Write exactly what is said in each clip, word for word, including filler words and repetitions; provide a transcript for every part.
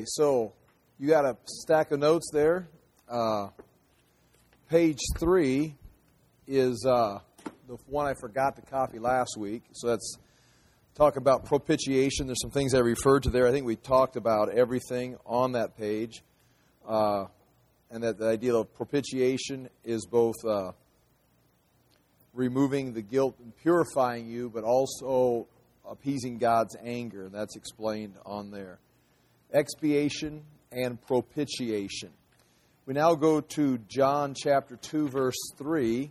so you got a stack of notes there. Uh, page three is uh, the one I forgot to copy last week. So that's talk about propitiation. There's some things I referred to there. I think we talked about everything on that page. Uh, and that the idea of propitiation is both uh, removing the guilt and purifying you, but also appeasing God's anger. And that's explained on there. Expiation and propitiation. We now go to John chapter two, verse three.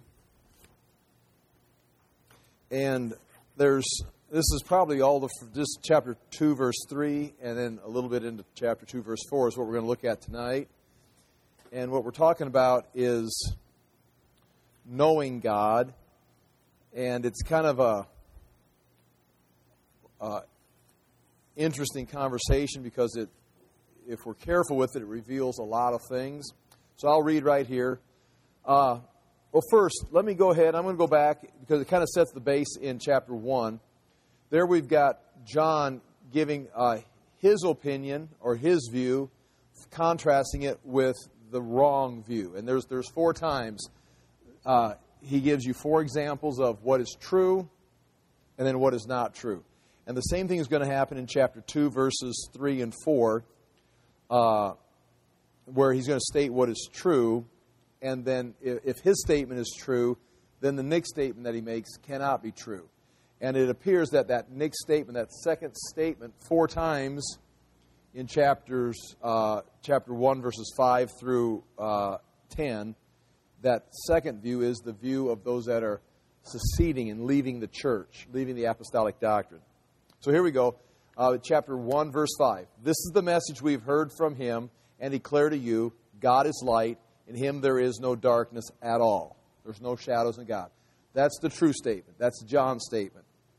And there's this is probably all the just chapter two, verse three, and then a little bit into chapter two, verse four is what we're going to look at tonight. And what we're talking about is knowing God, and it's kind of a, a interesting conversation because it, if we're careful with it, it reveals a lot of things. So I'll read right here. Uh, well, first, let me go ahead. I'm going to go back because it kind of sets the base in chapter one. There we've got John giving uh, his opinion or his view, contrasting it with the wrong view. And there's there's four times uh, he gives you four examples of what is true and then what is not true. And the same thing is going to happen in chapter two, verses three and four, uh, where he's going to state what is true. And then if his statement is true, then the next statement that he makes cannot be true. And it appears that that next statement, that second statement, four times in chapters uh, chapter one, verses five through uh, ten, that second view is the view of those that are seceding and leaving the church, leaving the apostolic doctrine. So here we go. Uh, chapter one, verse five. This is the message we've heard from him and declare to you, God is light, in him there is no darkness at all. There's no shadows in God. That's the true statement. That's John's statement.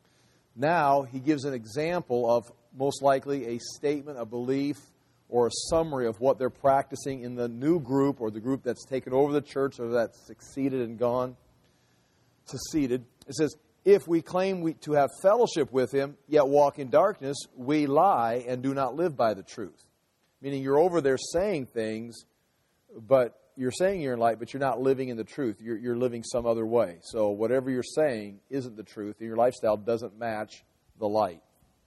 Now he gives an example of most likely a statement, a belief, or a summary of what they're practicing in the new group or the group that's taken over the church or that's succeeded and gone, seceded. It says, if we claim we, to have fellowship with him, yet walk in darkness, we lie and do not live by the truth. Meaning you're over there saying things, but you're saying you're in light, but you're not living in the truth. You're, you're living some other way. So whatever you're saying isn't the truth, and your lifestyle doesn't match the light.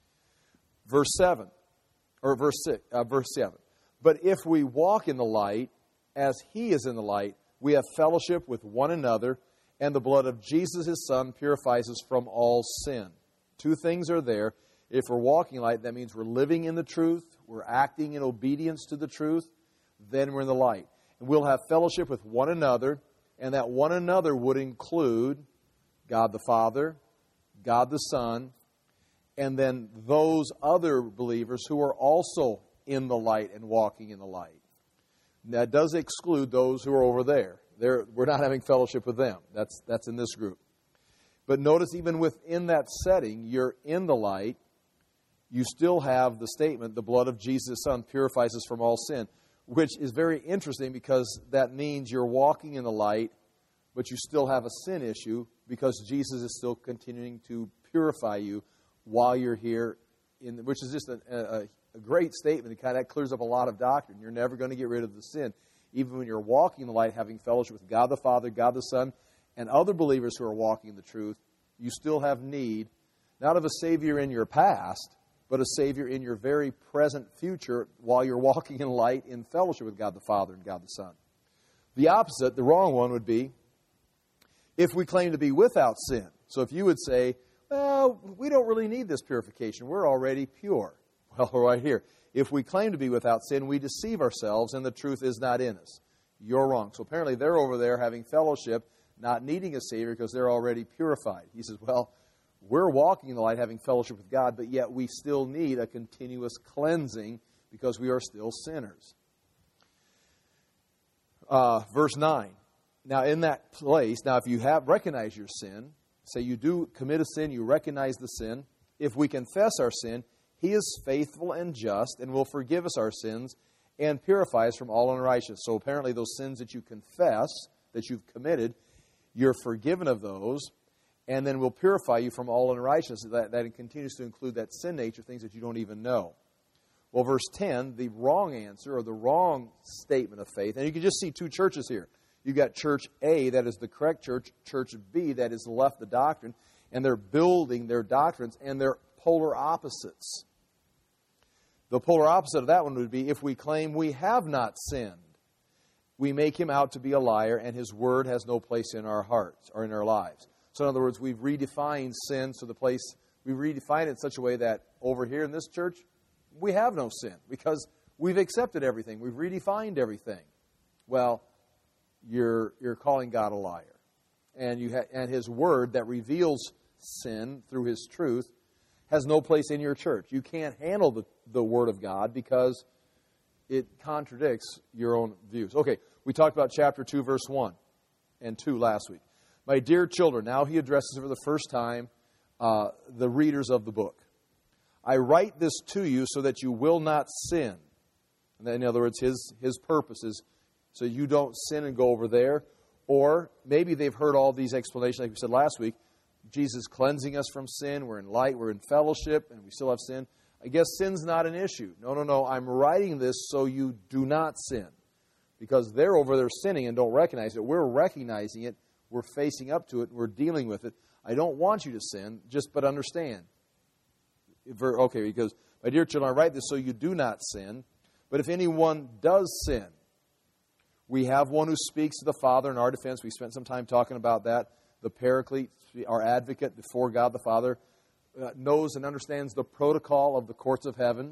Verse seven, or verse six, uh, verse seven. But if we walk in the light, as he is in the light, we have fellowship with one another, and the blood of Jesus, his Son, purifies us from all sin. Two things are there. If we're walking in light, that means we're living in the truth, we're acting in obedience to the truth, then we're in the light. And we'll have fellowship with one another, and that one another would include God the Father, God the Son, and then those other believers who are also in the light and walking in the light. That does exclude those who are over there. They're, we're not having fellowship with them. That's, that's in this group. But notice even within that setting, you're in the light, you still have the statement, the blood of Jesus' Son purifies us from all sin, which is very interesting because that means you're walking in the light, but you still have a sin issue because Jesus is still continuing to purify you while you're here, in the, which is just a, a, a great statement. It kind of clears up a lot of doctrine. You're never going to get rid of the sin. Even when you're walking in the light, having fellowship with God the Father, God the Son, and other believers who are walking in the truth, you still have need, not of a Savior in your past, but a Savior in your very present future while you're walking in light in fellowship with God the Father and God the Son. The opposite, the wrong one, would be if we claim to be without sin. So if you would say, well, we don't really need this purification. We're already pure. Well, right here. If we claim to be without sin, we deceive ourselves and the truth is not in us. You're wrong. So apparently they're over there having fellowship, not needing a Savior because they're already purified. He says, well, we're walking in the light, having fellowship with God, but yet we still need a continuous cleansing because we are still sinners. Uh, verse nine. Now, in that place, now if you have recognized your sin, say you do commit a sin, you recognize the sin. If we confess our sin, he is faithful and just and will forgive us our sins and purify us from all unrighteousness. So apparently those sins that you confess, that you've committed, you're forgiven of those, and then will purify you from all unrighteousness. That, that continues to include that sin nature, things that you don't even know. Well, verse ten, the wrong answer or the wrong statement of faith, and you can just see two churches here. You've got church A, that is the correct church, church B, that is left the doctrine, and they're building their doctrines, and they're polar opposites. The polar opposite of that one would be, if we claim we have not sinned, we make him out to be a liar, and his word has no place in our hearts or in our lives. So in other words, we've redefined sin to the place, we've redefined it in such a way that over here in this church, we have no sin because we've accepted everything. We've redefined everything. Well, you're you're calling God a liar. And you ha- and his word that reveals sin through his truth has no place in your church. You can't handle the, the word of God because it contradicts your own views. Okay, we talked about chapter two, verse one and two last week. My dear children, now he addresses for the first time uh, the readers of the book. I write this to you so that you will not sin. And in other words, his, his purpose is so you don't sin and go over there. Or maybe they've heard all these explanations, like we said last week. Jesus cleansing us from sin. We're in light. We're in fellowship. And we still have sin. I guess sin's not an issue. No, no, no. I'm writing this so you do not sin. Because they're over there sinning and don't recognize it. We're recognizing it. We're facing up to it. We're dealing with it. I don't want you to sin, just but understand. Okay, because, my dear children, I write this so you do not sin. But if anyone does sin, we have one who speaks to the Father in our defense. We spent some time talking about that. The Paraclete, our advocate before God the Father, uh, knows and understands the protocol of the courts of heaven.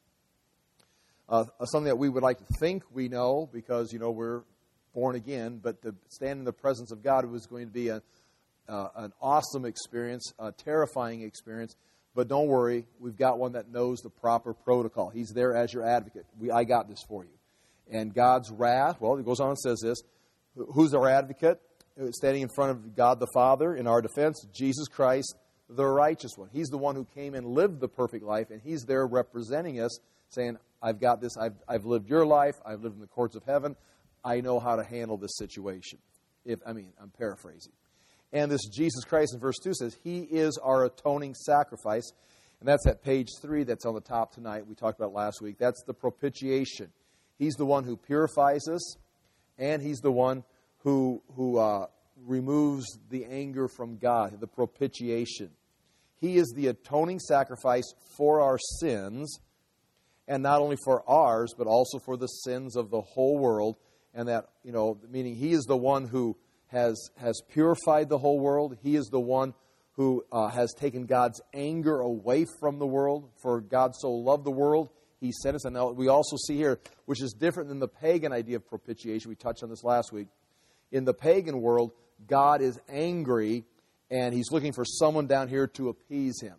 Uh, something that we would like to think we know because, you know, we're born again. But to stand in the presence of God was going to be a, uh, an awesome experience, a terrifying experience. But don't worry, we've got one that knows the proper protocol. He's there as your advocate. We, I got this for you. And God's wrath, well, it goes on and says this. Who's our advocate? Standing in front of God the Father in our defense, Jesus Christ, the righteous one. He's the one who came and lived the perfect life, and he's there representing us, saying, I've got this, I've, I've lived your life, I've lived in the courts of heaven, I know how to handle this situation. If I mean, I'm paraphrasing. And this Jesus Christ in verse two says, he is our atoning sacrifice. And that's at page three that's on the top tonight. We talked about it last week. That's the propitiation. He's the one who purifies us, and he's the one who, who uh, removes the anger from God, the propitiation. He is the atoning sacrifice for our sins, and not only for ours, but also for the sins of the whole world. And that, you know, meaning he is the one who has has purified the whole world. He is the one who uh, has taken God's anger away from the world. For God so loved the world, he sent us. And now we also see here, which is different than the pagan idea of propitiation. We touched on this last week. In the pagan world, God is angry, and he's looking for someone down here to appease him.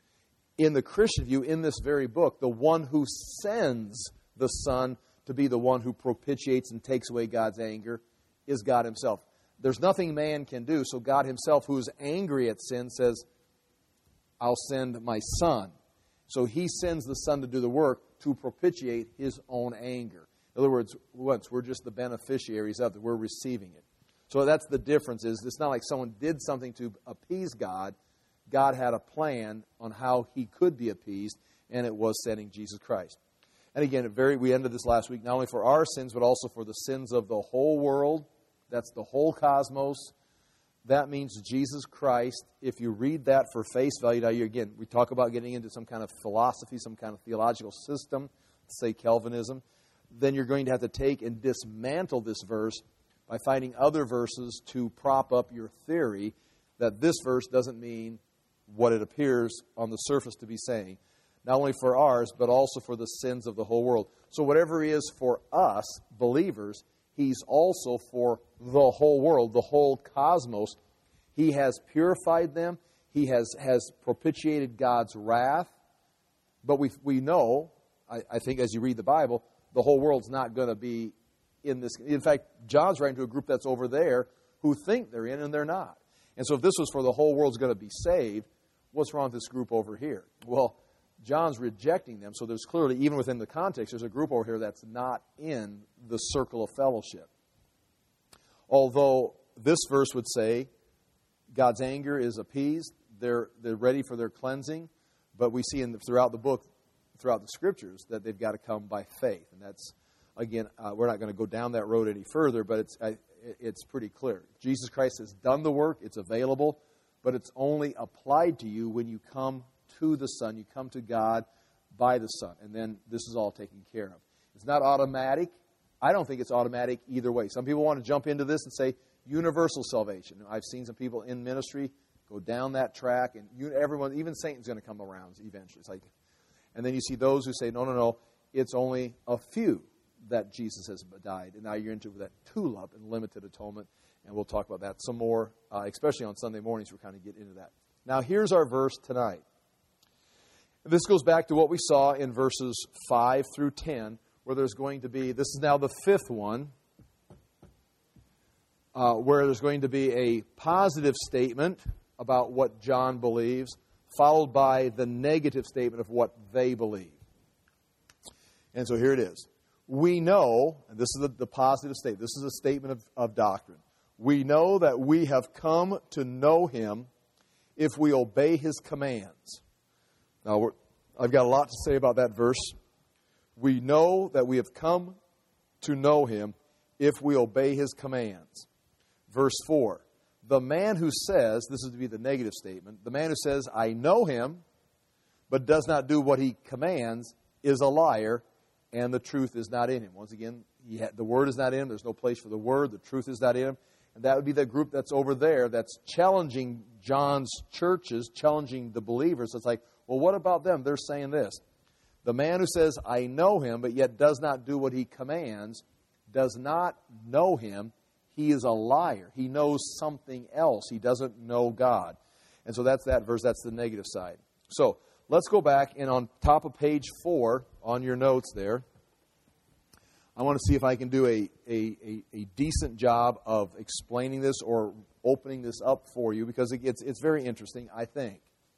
In the Christian view, in this very book, the one who sends the Son to be the one who propitiates and takes away God's anger is God himself. There's nothing man can do, so God himself, who is angry at sin, says, I'll send my Son. So he sends the Son to do the work to propitiate his own anger. In other words, once we're just the beneficiaries of it, we're receiving it. So that's the difference. Is it's not like someone did something to appease God. God had a plan on how he could be appeased, and it was sending Jesus Christ. And again, it very, we ended this last week, not only for our sins, but also for the sins of the whole world. That's the whole cosmos. That means Jesus Christ. If you read that for face value, now you, again, we talk about getting into some kind of philosophy, some kind of theological system, say Calvinism, then you're going to have to take and dismantle this verse by finding other verses to prop up your theory that this verse doesn't mean what it appears on the surface to be saying. Not only for ours, but also for the sins of the whole world. So whatever he is for us, believers, he's also for the whole world, the whole cosmos. He has purified them. He has, has propitiated God's wrath. But we we know, I, I think as you read the Bible, the whole world's not going to be in this. In fact, John's writing to a group that's over there who think they're in and they're not. And so if this was for the whole world's going to be saved, what's wrong with this group over here? Well, John's rejecting them, so there's clearly, even within the context, there's a group over here that's not in the circle of fellowship. Although this verse would say God's anger is appeased, they're they're ready for their cleansing, but we see in the, throughout the book, throughout the Scriptures that they've got to come by faith. And that's, again, uh, we're not going to go down that road any further, but it's I, it's pretty clear. Jesus Christ has done the work. It's available, but it's only applied to you when you come to the Son. You come to God by the Son, and then this is all taken care of. It's not automatic. I don't think it's automatic either way. Some people want to jump into this and say universal salvation. I've seen some people in ministry go down that track, and you, everyone, even Satan's going to come around eventually. It's like, and then you see those who say, no, no, no, it's only a few that Jesus has died. And now you're into that tulip and limited atonement, and we'll talk about that some more, uh, especially on Sunday mornings. We're kind of get into that. Now, here's our verse tonight. This goes back to what we saw in verses five through ten, where there's going to be, this is now the fifth one, uh, where there's going to be a positive statement about what John believes, followed by the negative statement of what they believe. And so here it is. We know, and this is the, the positive statement, this is a statement of, of doctrine. We know that we have come to know Him if we obey His commands. Now, we're, I've got a lot to say about that verse. We know that we have come to know Him if we obey His commands. Verse four. The man who says, this is to be the negative statement, the man who says, I know Him, but does not do what He commands, is a liar, and the truth is not in him. Once again, he had, the Word is not in him. There's no place for the Word. The truth is not in him. And that would be the group that's over there that's challenging John's churches, challenging the believers. It's like, well, what about them? They're saying this. The man who says, I know Him, but yet does not do what He commands, does not know Him. He is a liar. He knows something else. He doesn't know God. And so that's that verse. That's the negative side. So let's go back, and on top of page four on your notes there, I want to see if I can do a, a, a, a decent job of explaining this or opening this up for you, because it gets, it's very interesting, I think.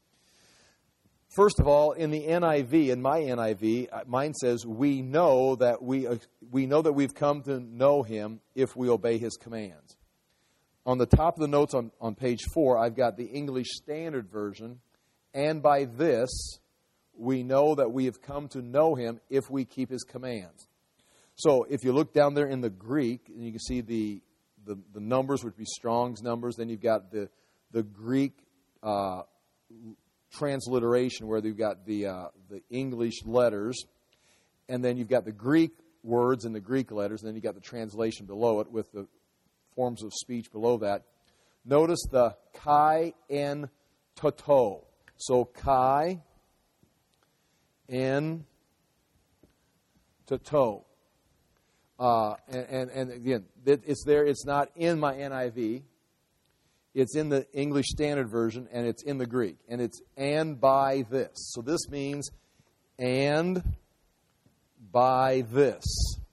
First of all, in the N I V, in my N I V, mine says, we know that we uh, we know that we've come to know Him if we obey His commands. On the top of the notes on, on page four, I've got the English Standard Version, and by this, we know that we have come to know Him if we keep His commands. So if you look down there in the Greek, and you can see the the, the numbers would be Strong's numbers, then you've got the, the Greek uh transliteration where you've got the uh, the English letters, and then you've got the Greek words and the Greek letters, and then you've got the translation below it with the forms of speech below that. Notice the kai en toto. So kai en toto. Uh, and, and, and again, it's there. It's not in my N I V. It's in the English Standard Version, and it's in the Greek. And it's and by this. So this means and by this.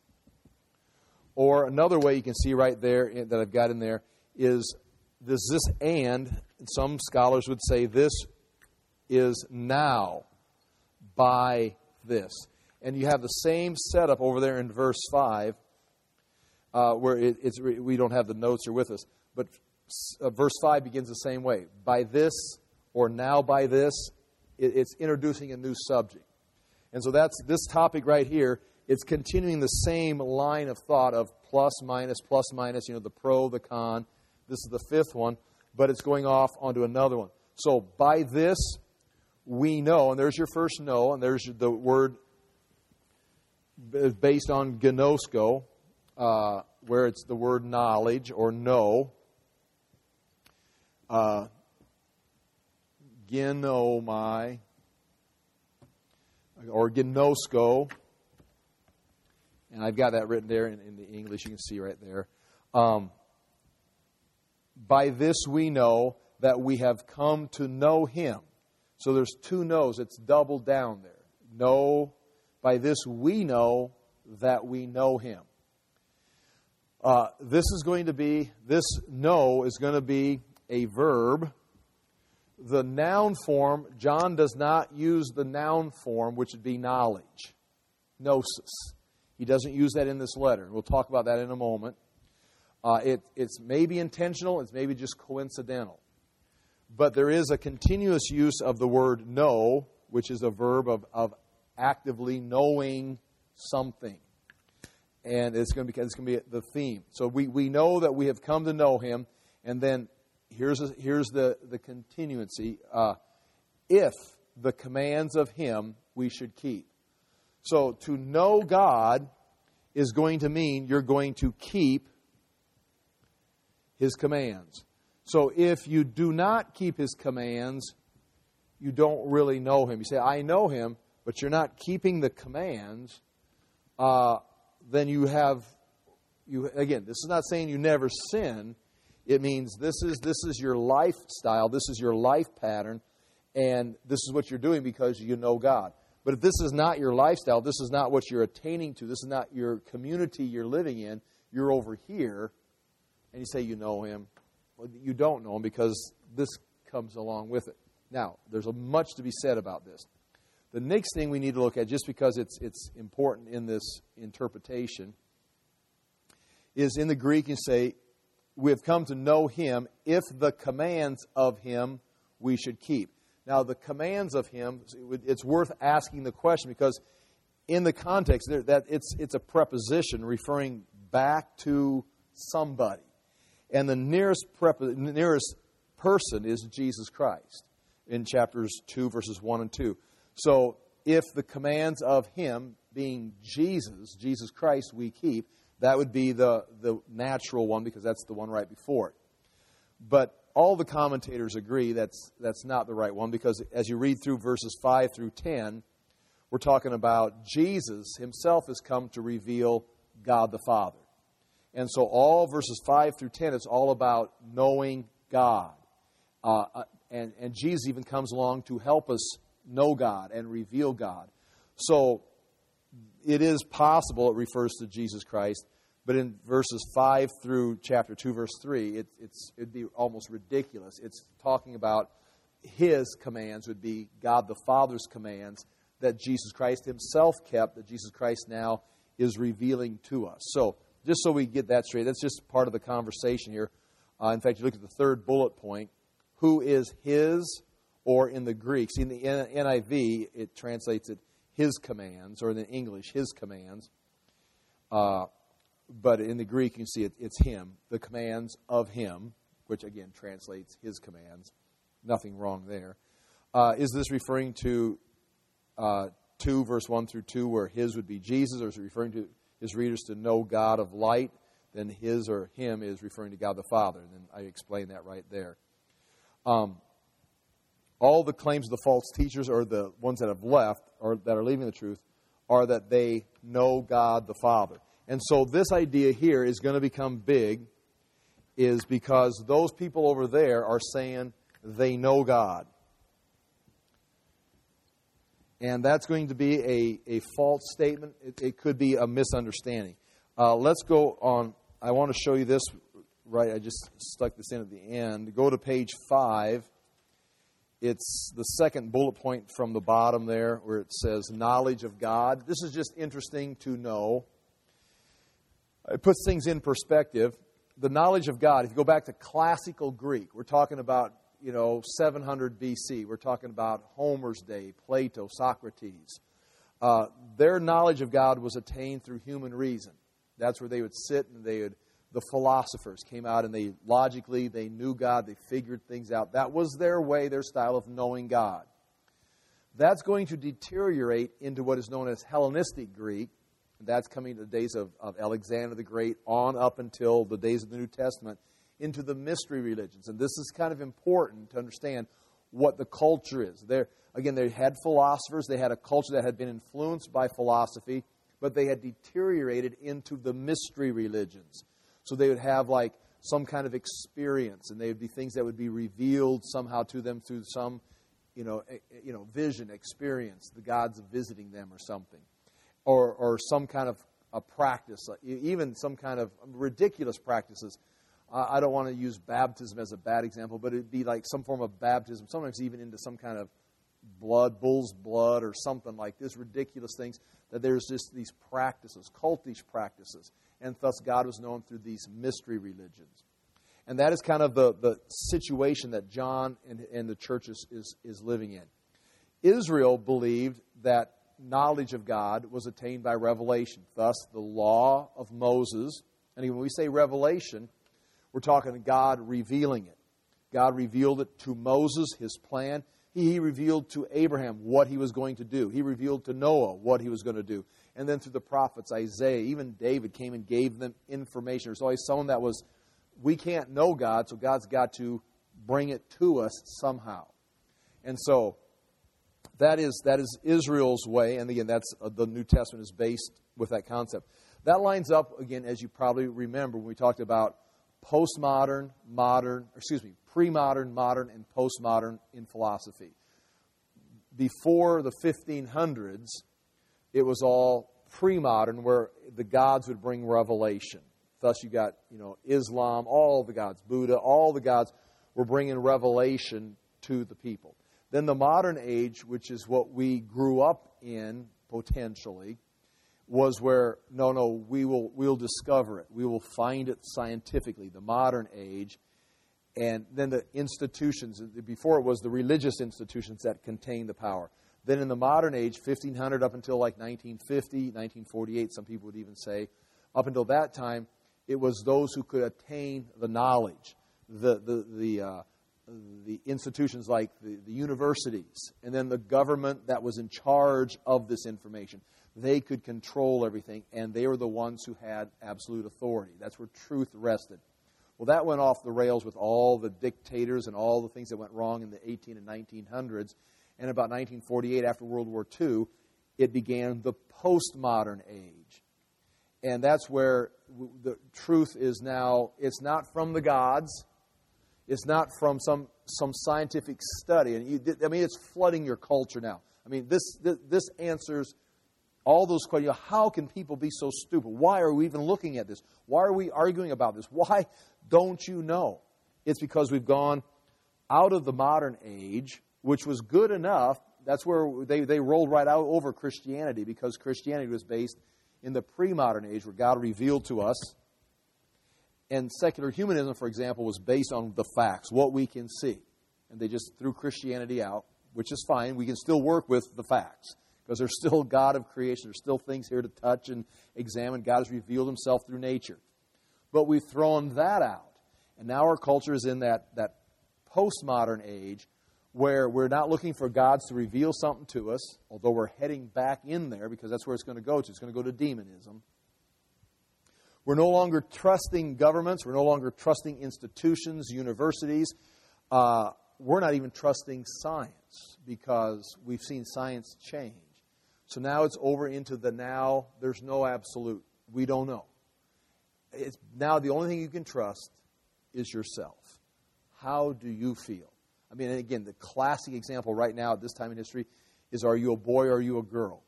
Or another way you can see right there that I've got in there is this, this and, some scholars would say this is now by this. And you have the same setup over there in verse five, uh, where it, it's we don't have the notes here with us. But Uh, verse five begins the same way. By this, or now by this, it, it's introducing a new subject. And so that's this topic right here. It's continuing the same line of thought of plus, minus, plus, minus, you know, the pro, the con. This is the fifth one, but it's going off onto another one. So by this, we know, and there's your first know, and there's the word based on gnosko, uh, where it's the word knowledge or know. Uh, Genomai, or gnosko, and I've got that written there in, in the English. You can see right there. Um, by this we know that we have come to know Him. So there's two knows. It's doubled down there. Know, by this we know that we know Him. Uh, this is going to be, this know is going to be a verb. The noun form, John does not use the noun form, which would be knowledge, gnosis. He doesn't use that in this letter. We'll talk about that in a moment. Uh, it, it's maybe intentional, it's maybe just coincidental. But there is a continuous use of the word know, which is a verb of, of actively knowing something. And it's going to be, it's going to be the theme. So we, we know that we have come to know Him, and then here's, a, here's the, the continuancy. Uh, if the commands of Him we should keep. So to know God is going to mean you're going to keep His commands. So if you do not keep His commands, you don't really know Him. You say, I know Him, but you're not keeping the commands, uh, then you have, you again, this is not saying you never sin. It means this is this is your lifestyle, this is your life pattern, and this is what you're doing because you know God. But if this is not your lifestyle, this is not what you're attaining to, this is not your community you're living in, you're over here, and you say you know Him. Well, you don't know Him because this comes along with it. Now, there's a much to be said about this. The next thing we need to look at, just because it's it's important in this interpretation, is in the Greek you say, we have come to know Him if the commands of Him we should keep. Now, the commands of Him, it's worth asking the question because in the context, there, that it's it's a preposition referring back to somebody. And the nearest prep, nearest person is Jesus Christ in chapters two, verses one and two. So if the commands of Him, being Jesus, Jesus Christ, we keep, that would be the, the natural one because that's the one right before it. But all the commentators agree that's that's not the right one because as you read through verses five through ten, we're talking about Jesus Himself has come to reveal God the Father. And so all verses five through ten, it's all about knowing God. Uh, and, and Jesus even comes along to help us know God and reveal God. So it is possible, it refers to Jesus Christ, but in verses five through chapter two, verse three, it, it's, it'd be almost ridiculous. It's talking about His commands, would be God the Father's commands that Jesus Christ Himself kept, that Jesus Christ now is revealing to us. So just so we get that straight, that's just part of the conversation here. Uh, in fact, you look at the third bullet point, who is His, or in the Greek. See, in the N I V, it translates it His commands, or in the English, His commands. Uh, but in the Greek, you can see it, it's Him, the commands of Him, which again translates His commands. Nothing wrong there. Uh, is this referring to uh, two, verse one through two, where His would be Jesus, or is it referring to His readers to know God of light? Then His or Him is referring to God the Father. And then I explained that right there. Um, all the claims of the false teachers, or the ones that have left, or that are leaving the truth, are that they know God the Father. And so this idea here is going to become big, is because those people over there are saying they know God. And that's going to be a, a false statement. It, it could be a misunderstanding. Uh, let's go on. I want to show you this. Right, I just stuck this in at the end. Go to page five. It's the second bullet point from the bottom there where it says knowledge of God. This is just interesting to know. It puts things in perspective. The knowledge of God, if you go back to classical Greek, we're talking about, you know, seven hundred B C. We're talking about Homer's day, Plato, Socrates. Uh, their knowledge of God was attained through human reason. That's where they would sit and they would, the philosophers came out and they logically, they knew God, they figured things out. That was their way, their style of knowing God. That's going to deteriorate into what is known as Hellenistic Greek. That's coming to the days of, of Alexander the Great on up until the days of the New Testament, into the mystery religions. And this is kind of important to understand what the culture is. There, again, they had philosophers. They had a culture that had been influenced by philosophy, but they had deteriorated into the mystery religions. So they would have like some kind of experience, and they would be things that would be revealed somehow to them through some, you know, you know, vision, experience, the gods visiting them or something, or or some kind of a practice, even some kind of ridiculous practices. I don't want to use baptism as a bad example, but it'd be like some form of baptism, sometimes even into some kind of blood, bull's blood, or something like this, ridiculous things, that there's just these practices, cultish practices. And thus God was known through these mystery religions. And that is kind of the, the situation that John and, and the church is, is, is living in. Israel believed that knowledge of God was attained by revelation. Thus, the law of Moses, and when we say revelation, we're talking God revealing it. God revealed it to Moses, his plan. He revealed to Abraham what he was going to do. He revealed to Noah what he was going to do. And then through the prophets, Isaiah, even David came and gave them information. There's always someone that was, we can't know God, so God's got to bring it to us somehow. And so that is that is Israel's way, and again, that's uh, the New Testament is based with that concept. That lines up, again, as you probably remember, when we talked about postmodern, modern, excuse me, pre-modern, modern, and postmodern in philosophy. Before the fifteen hundreds, it was all pre-modern, where the gods would bring revelation. Thus, you got, you know, Islam, all the gods, Buddha, all the gods were bringing revelation to the people. Then the modern age, which is what we grew up in potentially, was where, no, no, we will we'll discover it. We will find it scientifically, the modern age. And then the institutions, before it was the religious institutions that contained the power. Then in the modern age, fifteen hundred up until like nineteen fifty, nineteen forty-eight, some people would even say, up until that time, it was those who could attain the knowledge, the the the, uh, the institutions like the, the universities, and then the government that was in charge of this information. They could control everything, and they were the ones who had absolute authority. That's where truth rested. Well, that went off the rails with all the dictators and all the things that went wrong in the eighteen and nineteen hundreds. And about nineteen forty-eight, after World War Two, it began the postmodern age. And that's where the truth is now, it's not from the gods. It's not from some, some scientific study. And you, I mean, it's flooding your culture now. I mean, this this, this answers all those questions. How can people be so stupid? Why are we even looking at this? Why are we arguing about this? Why don't you know? It's because we've gone out of the modern age, which was good enough. That's where they, they rolled right out over Christianity, because Christianity was based in the pre-modern age where God revealed to us. And secular humanism, for example, was based on the facts, what we can see. And they just threw Christianity out, which is fine. We can still work with the facts, because there's still God of creation. There's still things here to touch and examine. God has revealed himself through nature. But we've thrown that out. And now our culture is in that, that postmodern age where we're not looking for gods to reveal something to us, although we're heading back in there because that's where it's going to go to. It's going to go to demonism. We're no longer trusting governments. We're no longer trusting institutions, universities. Uh, we're not even trusting science because we've seen science change. So now it's over into the now. There's no absolute. We don't know. It's now the only thing you can trust is yourself. How do you feel? I mean, and again, the classic example right now at this time in history is, are you a boy or are you a girl?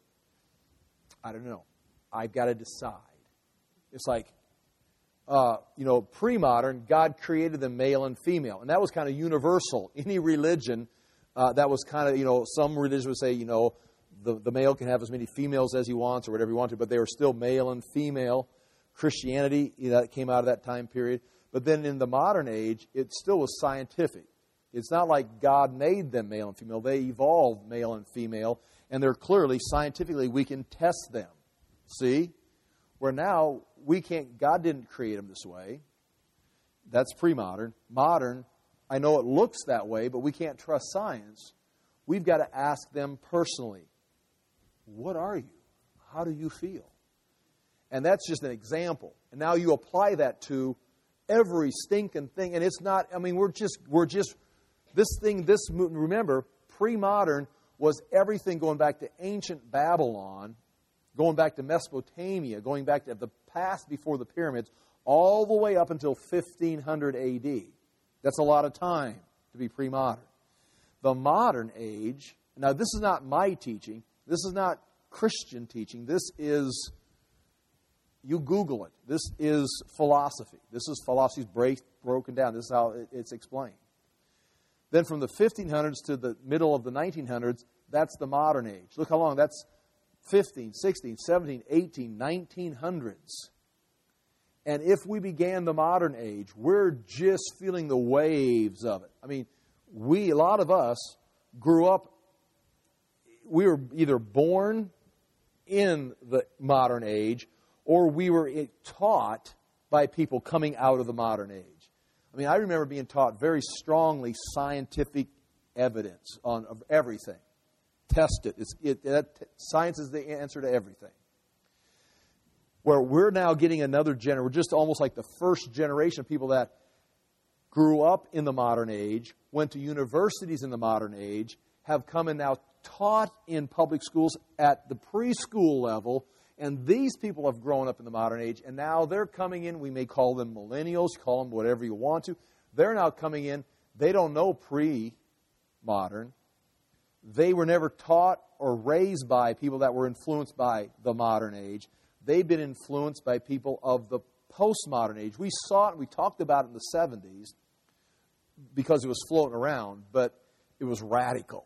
I don't know. I've got to decide. It's like, uh, you know, pre-modern, God created them male and female. And that was kind of universal. Any religion, uh, that was kind of, you know, some religions would say, you know, the, the male can have as many females as he wants or whatever he wants to, but they were still male and female. Christianity, you know, that came out of that time period. But then in the modern age, it still was scientific. It's not like God made them male and female. They evolved male and female, and they're clearly, scientifically, we can test them. See? Where now, we can't, God didn't create them this way. That's pre-modern. Modern, I know it looks that way, but we can't trust science. We've got to ask them personally, what are you? How do you feel? And that's just an example. And now you apply that to every stinking thing. And it's not, I mean, we're just, we're just, this thing, this, remember, pre-modern was everything going back to ancient Babylon, going back to Mesopotamia, going back to the past before the pyramids, all the way up until fifteen hundred A D. That's a lot of time to be pre-modern. The modern age, now this is not my teaching, this is not Christian teaching, this is, you Google it, this is philosophy. This is philosophy's break, broken down. This is how it, it's explained. Then from the fifteen hundreds to the middle of the nineteen hundreds, that's the modern age. Look how long, that's fifteen, sixteen, seventeen, eighteen, nineteen hundreds. And if we began the modern age, we're just feeling the waves of it. I mean, we, a lot of us, grew up, we were either born in the modern age, or we were taught by people coming out of the modern age. I mean, I remember being taught very strongly scientific evidence on of everything. Test it. It's, it that, science is the answer to everything. Where we're now getting another generation, we're just almost like the first generation of people that grew up in the modern age, went to universities in the modern age, have come and now taught in public schools at the preschool level, and these people have grown up in the modern age, and now they're coming in. We may call them millennials, call them whatever you want to. They're now coming in. They don't know pre-modern. They were never taught or raised by people that were influenced by the modern age. They've been influenced by people of the postmodern age. We saw it, we talked about it in the seventies because it was floating around, but it was radical.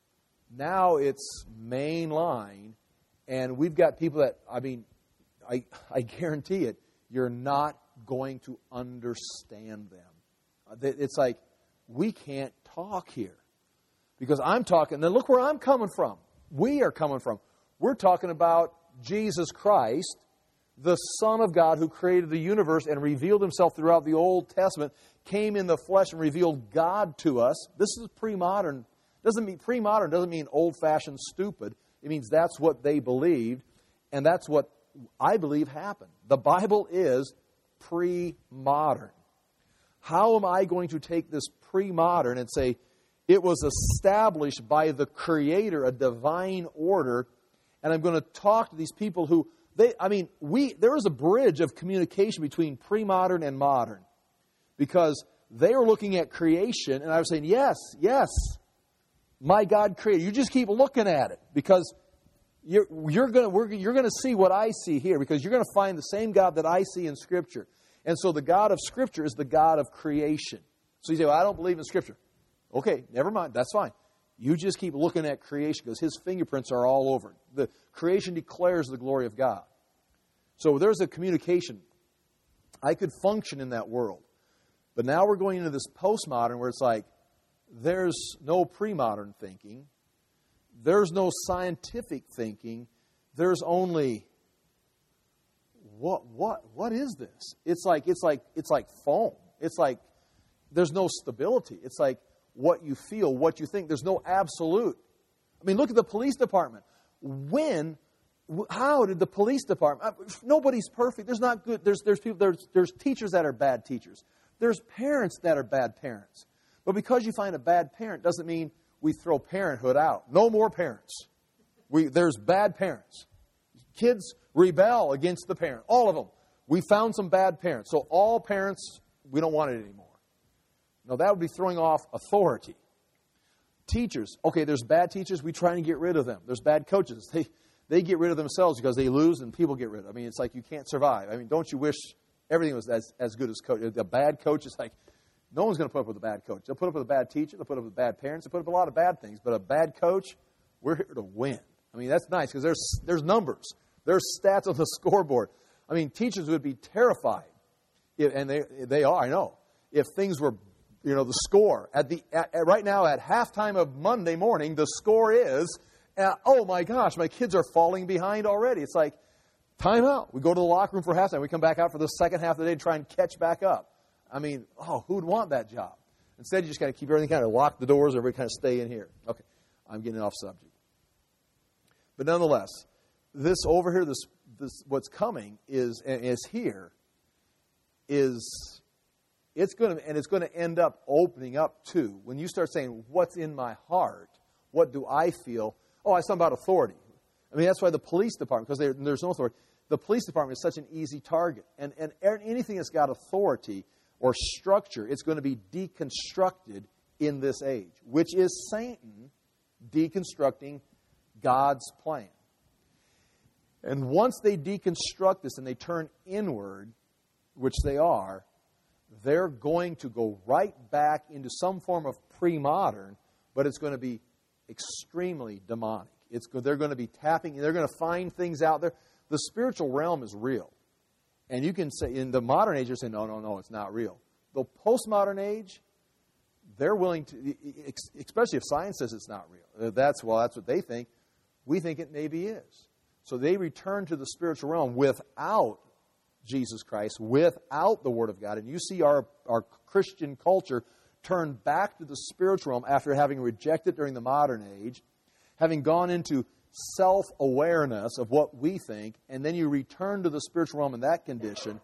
Now it's mainline, and we've got people that, I mean, I, I guarantee it, you're not going to understand them. It's like, we can't talk here. Because I'm talking, then look where I'm coming from. We are coming from. We're talking about Jesus Christ, the Son of God who created the universe and revealed himself throughout the Old Testament, came in the flesh and revealed God to us. This is pre-modern. Doesn't mean pre-modern doesn't mean old-fashioned stupid. It means that's what they believed, and that's what I believe happened. The Bible is pre-modern. How am I going to take this pre-modern and say it was established by the Creator, a divine order, and I'm going to talk to these people who, they, I mean, we there is a bridge of communication between pre-modern and modern, because they were looking at creation, and I was saying, yes, yes, my God created. You just keep looking at it, because you're, you're going to you're going to see what I see here, because you're going to find the same God that I see in Scripture. And so the God of Scripture is the God of creation. So you say, well, I don't believe in Scripture. Okay, never mind. That's fine. You just keep looking at creation, because his fingerprints are all over it. The creation declares the glory of God. So there's a communication. I could function in that world. But now we're going into this postmodern where it's like, there's no pre-modern thinking. There's no scientific thinking. There's only, what what what is this? It's like it's like it's like foam. It's like there's no stability. It's like what you feel, what you think. There's no absolute. I mean, look at the police department. When, how did the police department? Nobody's perfect. There's not good. There's there's people. There's there's teachers that are bad teachers. There's parents that are bad parents. But because you find a bad parent doesn't mean we throw parenthood out. No more parents. We there's bad parents. Kids rebel against the parent. All of them. We found some bad parents. So all parents, we don't want it anymore. No, that would be throwing off authority. Teachers, okay, there's bad teachers. We try and get rid of them. There's bad coaches. They they get rid of themselves because they lose and people get rid of them. I mean, it's like you can't survive. I mean, don't you wish everything was as, as good as coach? A bad coach is like, no one's going to put up with a bad coach. They'll put up with a bad teacher. They'll put up with bad parents. They'll put up with a lot of bad things. But a bad coach, we're here to win. I mean, that's nice because there's there's numbers. There's stats on the scoreboard. I mean, teachers would be terrified, if, and they they are, I know, if things were, you know, the score. At the at, at right now, at halftime of Monday morning, the score is, uh, oh my gosh, my kids are falling behind already. It's like, time out. We go to the locker room for halftime. We come back out for the second half of the day to try and catch back up. I mean, oh, who would want that job? Instead, you just got to keep everything kind of lock the doors, everybody kind of stay in here. Okay, I'm getting off subject. But nonetheless, this over here, this this what's coming is and is here is it's going to and it's going to end up opening up too. When you start saying, "What's in my heart? What do I feel?" Oh, I something about authority. I mean, that's why the police department, because there's no authority. The police department is such an easy target, and and anything that's got authority or structure, it's going to be deconstructed in this age, which is Satan deconstructing God's plan. And once they deconstruct this and they turn inward, which they are, they're going to go right back into some form of pre-modern, but it's going to be extremely demonic. It's, they're going to be tapping, they're going to find things out there. The spiritual realm is real. And you can say, in the modern age, you're saying, no, no, no, it's not real. The postmodern age, they're willing to, especially if science says it's not real. That's, well, that's what they think. We think it maybe is. So they return to the spiritual realm without Jesus Christ, without the Word of God. And you see our, our Christian culture turn back to the spiritual realm after having rejected during the modern age, having gone into self-awareness of what we think, and then you return to the spiritual realm in that condition.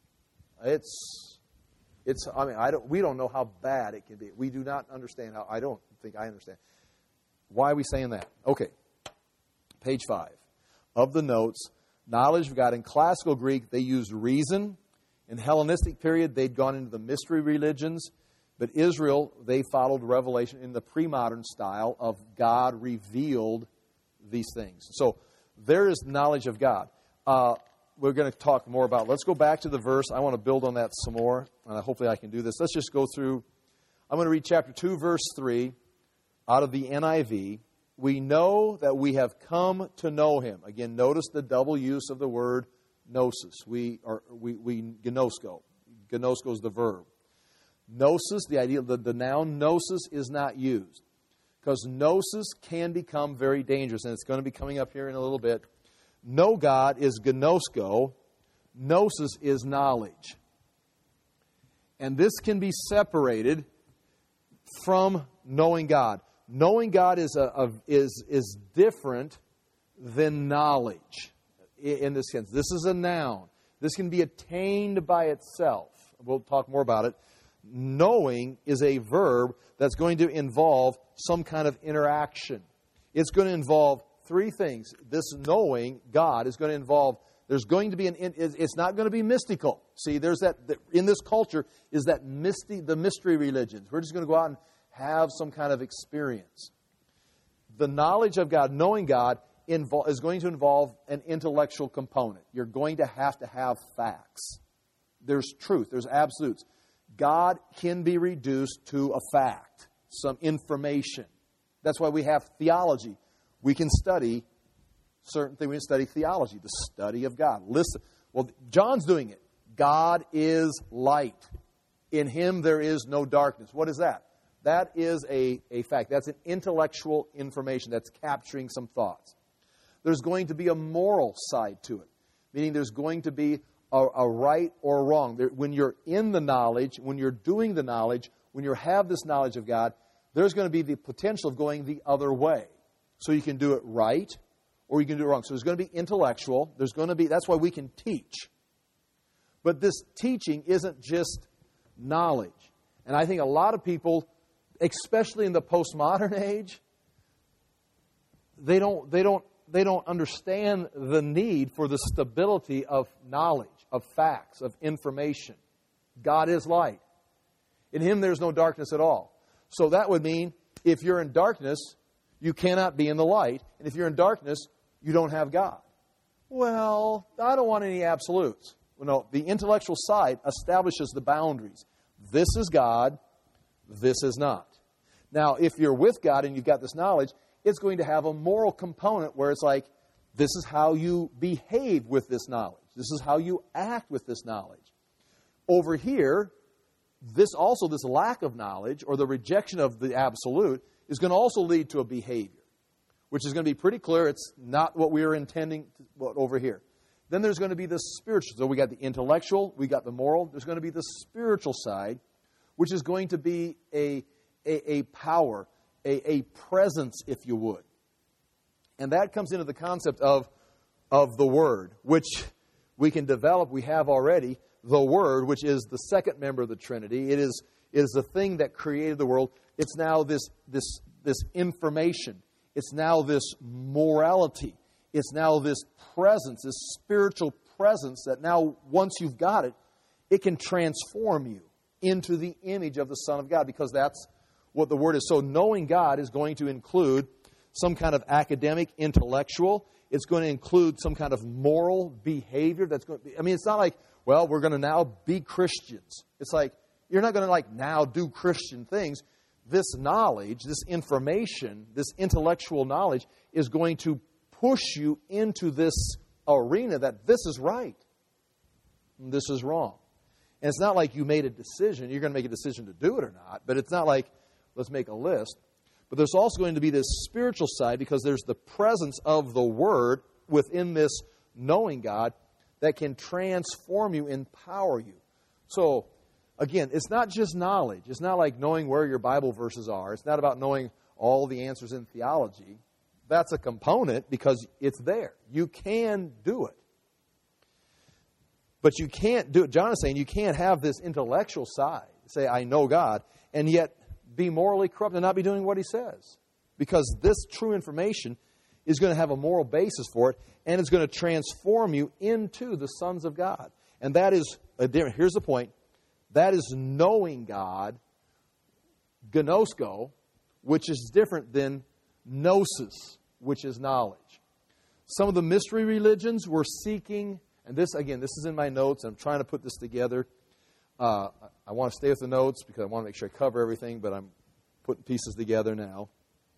It's, it's. I mean, I don't. We don't know how bad it can be. We do not understand how. I don't think I understand. Why are we saying that? Okay, page five of the notes. Knowledge of God. In classical Greek, they used reason. In Hellenistic period, they'd gone into the mystery religions. But Israel, they followed revelation in the pre-modern style of God revealed these things. So there is knowledge of God. Uh, we're going to talk more about. Let's go back to the verse. I want to build on that some more. Uh, hopefully I can do this. Let's just go through. I'm going to read chapter two, verse three out of the N I V. We know that we have come to know Him. Again, notice the double use of the word gnosis. We are we we gnosko. Gnosko is the verb. Gnosis, the idea, the, the noun gnosis is not used because gnosis can become very dangerous, and it's going to be coming up here in a little bit. Know God is gnosko. Gnosis is knowledge. And this can be separated from knowing God. Knowing God is a, a is is different than knowledge in this sense. This is a noun. This can be attained by itself. We'll talk more about it. Knowing is a verb that's going to involve some kind of interaction. It's going to involve three things. This knowing God is going to involve, there's going to be an, it's not going to be mystical. See, there's that, in this culture, is that misty, the mystery religions. We're just going to go out and have some kind of experience. The knowledge of God, knowing God, invol- is going to involve an intellectual component. You're going to have to have facts. There's truth. There's absolutes. God can be reduced to a fact, some information. That's why we have theology. We can study certain things. We can study theology, the study of God. Listen. Well, John's doing it. God is light. In Him there is no darkness. What is that? That is a, a fact. That's an intellectual information that's capturing some thoughts. There's going to be a moral side to it, meaning there's going to be a, a right or wrong. There, when you're in the knowledge, when you're doing the knowledge, when you have this knowledge of God, there's going to be the potential of going the other way. So you can do it right or you can do it wrong. So there's going to be intellectual. There's going to be, that's why we can teach. But this teaching isn't just knowledge. And I think a lot of people, especially in the postmodern age, they don't they don't they don't understand the need for the stability of knowledge, of facts, of information. God is light. In Him there's no darkness at all. So that would mean if you're in darkness, you cannot be in the light. And if you're in darkness, you don't have God. Well, I don't want any absolutes. Well, no, the intellectual side establishes the boundaries. This is God. This is not. Now, if you're with God and you've got this knowledge, it's going to have a moral component where it's like, this is how you behave with this knowledge. This is how you act with this knowledge. Over here, this also, this lack of knowledge or the rejection of the absolute is going to also lead to a behavior, which is going to be pretty clear. It's not what we are intending to, over here. Then there's going to be the spiritual. So we got the intellectual, we got the moral. There's going to be the spiritual side, which is going to be a, a, a power, a, a presence, if you would. And that comes into the concept of, of the Word, which we can develop, we have already, the Word, which is the second member of the Trinity. It is, it is the thing that created the world. It's now this, this, this information. It's now this morality. It's now this presence, this spiritual presence that now, once you've got it, it can transform you into the image of the Son of God, because that's what the Word is. So knowing God is going to include some kind of academic, intellectual. It's going to include some kind of moral behavior. That's going to be, I mean, it's not like, well, we're going to now be Christians. It's like, you're not going to like now do Christian things. This knowledge, this information, this intellectual knowledge is going to push you into this arena that this is right and this is wrong. And it's not like you made a decision. You're going to make a decision to do it or not. But it's not like, let's make a list. But there's also going to be this spiritual side, because there's the presence of the Word within this knowing God that can transform you, empower you. So, again, it's not just knowledge. It's not like knowing where your Bible verses are. It's not about knowing all the answers in theology. That's a component because it's there. You can do it. But you can't do it. John is saying you can't have this intellectual side, say, I know God, and yet be morally corrupt and not be doing what he says. Because this true information is going to have a moral basis for it, and it's going to transform you into the sons of God. And that is, a different, here's the point, that is knowing God, gnosko, which is different than gnosis, which is knowledge. Some of the mystery religions were seeking, and this, again, this is in my notes. I'm trying to put this together. Uh, I want to stay with the notes because I want to make sure I cover everything, but I'm putting pieces together now.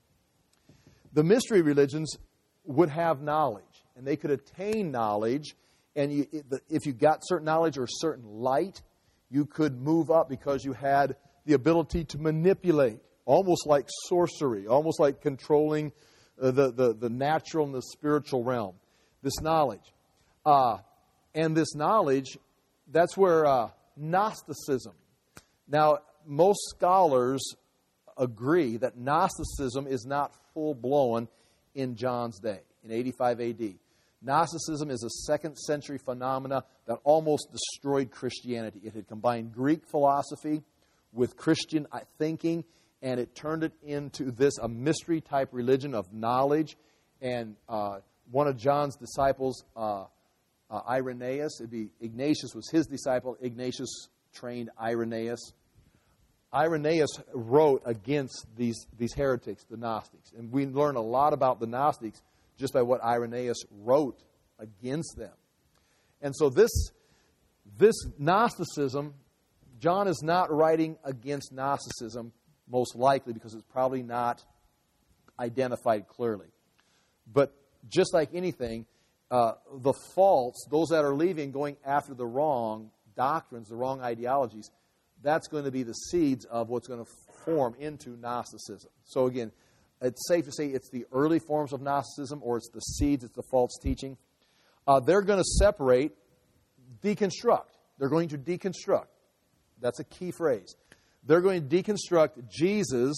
The mystery religions would have knowledge, and they could attain knowledge, and you, if you got certain knowledge or certain light, you could move up because you had the ability to manipulate, almost like sorcery, almost like controlling uh, the, the, the natural and the spiritual realm. This knowledge. Uh, and this knowledge, that's where uh, Gnosticism. Now, most scholars agree that Gnosticism is not full-blown in John's day, in eighty-five A D. Gnosticism is a second century phenomena that almost destroyed Christianity. It had combined Greek philosophy with Christian thinking, and it turned it into this, a mystery-type religion of knowledge. And uh, one of John's disciples, uh, uh, Irenaeus, it'd be Ignatius was his disciple. Ignatius trained Irenaeus. Irenaeus wrote against these, these heretics, the Gnostics. And we learn a lot about the Gnostics just by what Irenaeus wrote against them. And so this, this Gnosticism, John is not writing against Gnosticism, most likely, because it's probably not identified clearly. But just like anything, uh, the false, those that are leaving, going after the wrong doctrines, the wrong ideologies, that's going to be the seeds of what's going to form into Gnosticism. So again, it's safe to say it's the early forms of Gnosticism, or it's the seeds, it's the false teaching. Uh, they're going to separate, deconstruct. They're going to deconstruct. That's a key phrase. They're going to deconstruct Jesus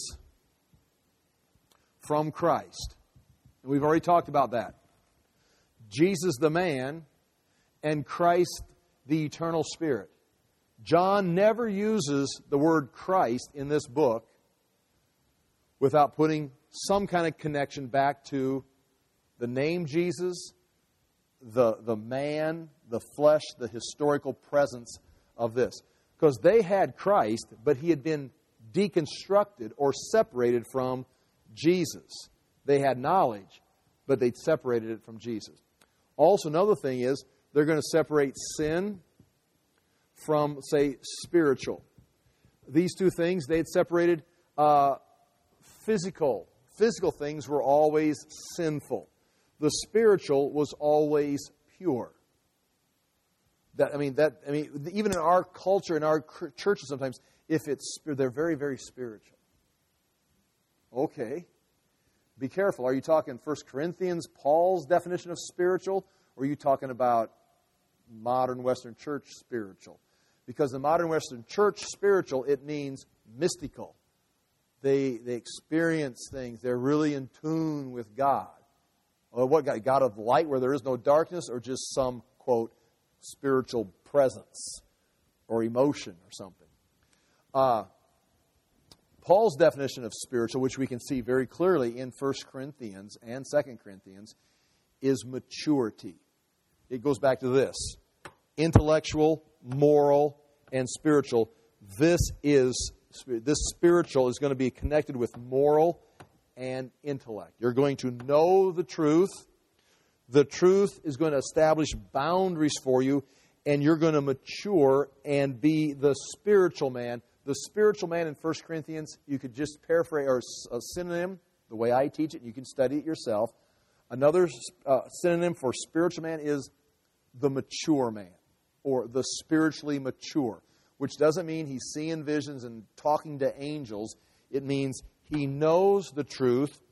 from Christ. And we've already talked about that. Jesus the man and Christ the eternal spirit. John never uses the word Christ in this book without putting some kind of connection back to the name Jesus, the, the man, the flesh, the historical presence of this. Because they had Christ, but he had been deconstructed or separated from Jesus. They had knowledge, but they'd separated it from Jesus. Also, another thing is, they're going to separate sin from, say, spiritual. These two things, they had separated uh, physical. Physical things were always sinful. The spiritual was always pure. That I mean, that I mean, even in our culture, in our churches, sometimes, if it's they're very, very spiritual. Okay, be careful. Are you talking First Corinthians, Paul's definition of spiritual, or are you talking about modern Western church spiritual? Because the modern Western church spiritual, it means mystical. They they experience things. They're really in tune with God. Or what God? God of light where there is no darkness, or just some, quote, spiritual presence or emotion or something. Uh, Paul's definition of spiritual, which we can see very clearly in First Corinthians and Second Corinthians, is maturity. It goes back to this. Intellectual, moral, and spiritual. This is this spiritual is going to be connected with moral and intellect. You're going to know the truth. The truth is going to establish boundaries for you, and you're going to mature and be the spiritual man. The spiritual man in First Corinthians, you could just paraphrase, or a synonym, the way I teach it, and you can study it yourself. Another uh, synonym for spiritual man is the mature man, or the spiritually mature, which doesn't mean he's seeing visions and talking to angels. It means he knows the truth.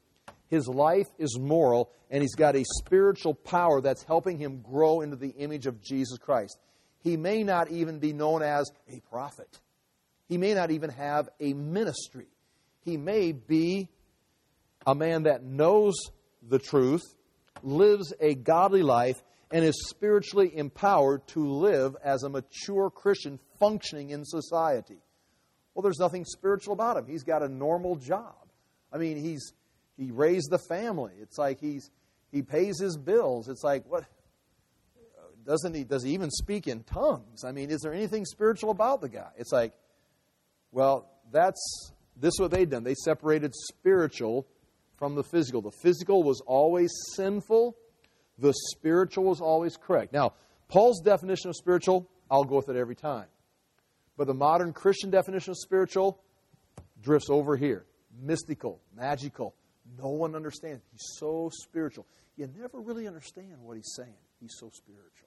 His life is moral, and he's got a spiritual power that's helping him grow into the image of Jesus Christ. He may not even be known as a prophet. He may not even have a ministry. He may be a man that knows the truth, lives a godly life, and is spiritually empowered to live as a mature Christian functioning in society. Well, there's nothing spiritual about him. He's got a normal job. I mean, he's he raised the family. It's like he's he pays his bills. It's like, what? Doesn't he? Does he even speak in tongues? I mean, is there anything spiritual about the guy? It's like, well, that's this is what they'd done. They separated spiritual from the physical. The physical was always sinful. The spiritual was always correct. Now, Paul's definition of spiritual, I'll go with it every time. But the modern Christian definition of spiritual drifts over here. Mystical, magical. No one understands. He's so spiritual. You never really understand what he's saying. He's so spiritual.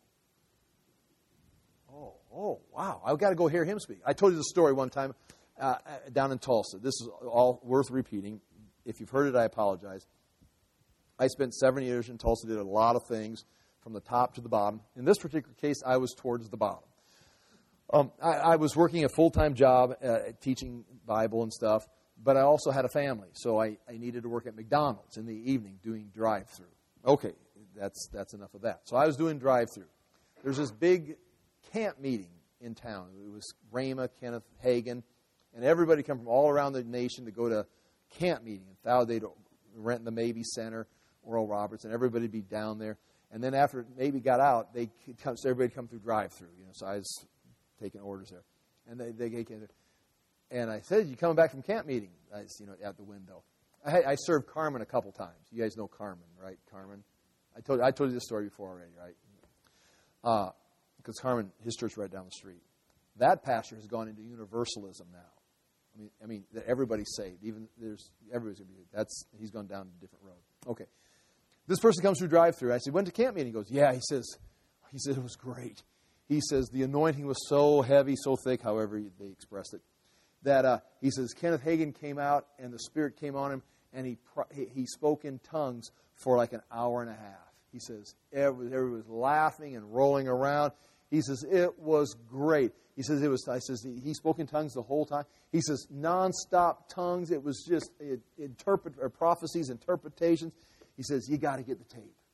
Oh, oh, wow. I've got to go hear him speak. I told you the story one time uh, down in Tulsa. This is all worth repeating. If you've heard it, I apologize. I spent seven years in Tulsa, did a lot of things from the top to the bottom. In this particular case, I was towards the bottom. Um, I, I was working a full-time job uh, teaching Bible and stuff, but I also had a family, so I, I needed to work at McDonald's in the evening doing drive-through. Okay, that's that's enough of that. So I was doing drive-through. There's this big camp meeting in town. It was Rhema, Kenneth Hagin, and everybody come from all around the nation to go to camp meeting. And thou they'd rent the Mabee Center, Oral Roberts, and everybody would be down there. And then after Mabee got out, they come, so everybody come through drive-through. You know, so I was taking orders there, and they they came there. And I said, "You coming back from camp meeting?" I was, you know, out the window. I, I served Carmen a couple times. You guys know Carmen, right? Carmen. I told I told you this story before already, right? Uh, because Carmen, his church right down the street. That pastor has gone into universalism now. I mean, I mean that everybody's saved. Even there's everybody's gonna be. That's he's gone down a different road. Okay. This person comes through drive-through. I said, "Went to camp meeting." He goes, "Yeah." He says, "He said it was great." He says the anointing was so heavy, so thick, however they expressed it, that uh, he says Kenneth Hagin came out and the Spirit came on him, and he he spoke in tongues for like an hour and a half. He says everybody was laughing and rolling around. He says it was great. He says it was. I says he spoke in tongues the whole time. He says nonstop tongues. It was just it, interpret or prophecies, interpretations. He says you got to get the tape.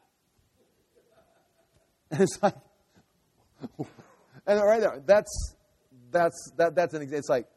And it's like, and right there, that's that's that that's an example. It's like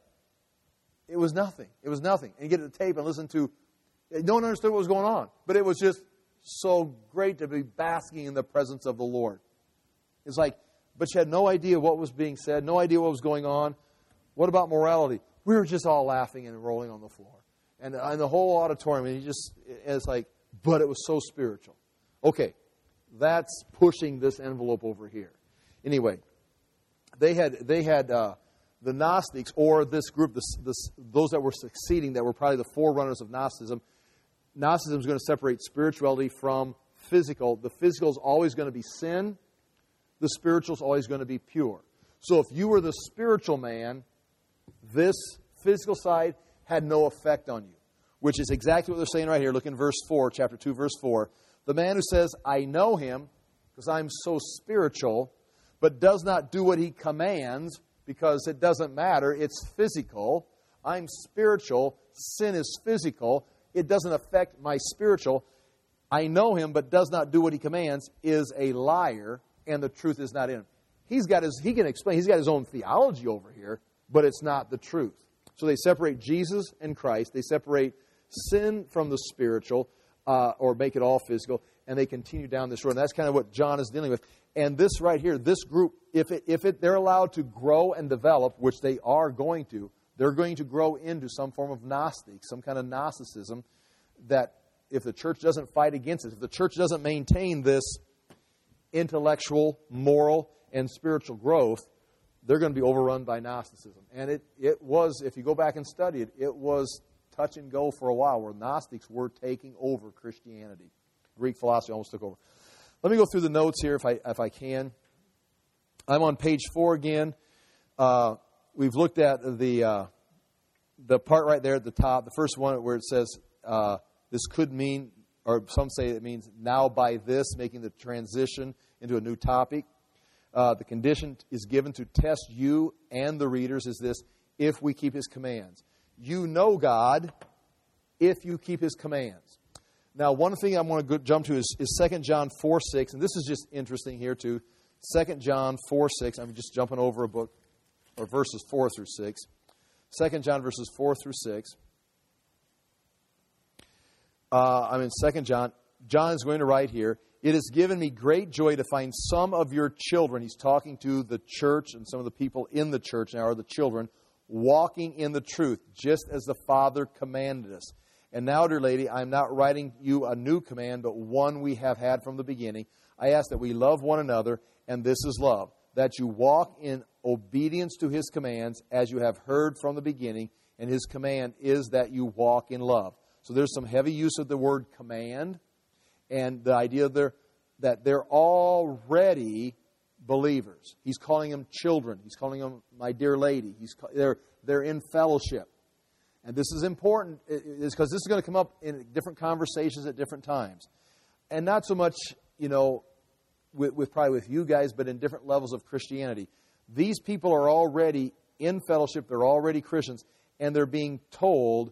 it was nothing. It was nothing. And you get the tape and listen to. No one understood what was going on, but it was just so great to be basking in the presence of the Lord. It's like, but you had no idea what was being said, no idea what was going on. What about morality? We were just all laughing and rolling on the floor, and and the whole auditorium. And he just, it's like, but it was so spiritual. Okay, that's pushing this envelope over here. Anyway, they had they had uh, the Gnostics, or this group, this, this, those that were succeeding, that were probably the forerunners of Gnosticism. Gnosticism is going to separate spirituality from physical. The physical is always going to be sin. The spiritual is always going to be pure. So if you were the spiritual man, this physical side had no effect on you, which is exactly what they're saying right here. Look in verse four, chapter two, verse four. The man who says, I know him because I'm so spiritual, but does not do what he commands because it doesn't matter. It's physical. I'm spiritual. Sin is physical. It doesn't affect my spiritual. I know him, but does not do what he commands, is a liar, and the truth is not in him. He's got his, he can explain, he's got his own theology over here, but it's not the truth. So they separate Jesus and Christ. They separate sin from the spiritual, uh, or make it all physical, and they continue down this road. And that's kind of what John is dealing with. And this right here, this group, if it, if it, they're allowed to grow and develop, which they are going to, they're going to grow into some form of Gnostic, some kind of Gnosticism, that if the church doesn't fight against it, if the church doesn't maintain this intellectual, moral, and spiritual growth, they're going to be overrun by Gnosticism. And it, it was, if you go back and study it, it was touch and go for a while, where Gnostics were taking over Christianity. Greek philosophy almost took over. Let me go through the notes here if I if I can. I'm on page four again. Uh, we've looked at the uh, the part right there at the top, the first one where it says, uh, This could mean, or some say it means now by this, making the transition into a new topic. Uh, the condition is given to test you and the readers is this: if we keep His commands. You know God if you keep His commands. Now, one thing I want to go, jump to is, is Second John four six, and this is just interesting here too. Second John four six, I'm just jumping over a book, or verses four through six. Second John verses four through six. Uh, I'm in Second John. John is going to write here, "It has given me great joy to find some of your children," he's talking to the church and some of the people in the church now are the children, "walking in the truth, just as the Father commanded us. And now, dear lady, I am not writing you a new command, but one we have had from the beginning. I ask that we love one another, and this is love, that you walk in obedience to His commands, as you have heard from the beginning, and His command is that you walk in love." So there's some heavy use of the word command, and the idea there that they're already believers. He's calling them children. He's calling them my dear lady. He's they're they're in fellowship. And this is important is because this is going to come up in different conversations at different times. And not so much, you know, with, with probably with you guys, but in different levels of Christianity. These people are already in fellowship. They're already Christians. And they're being told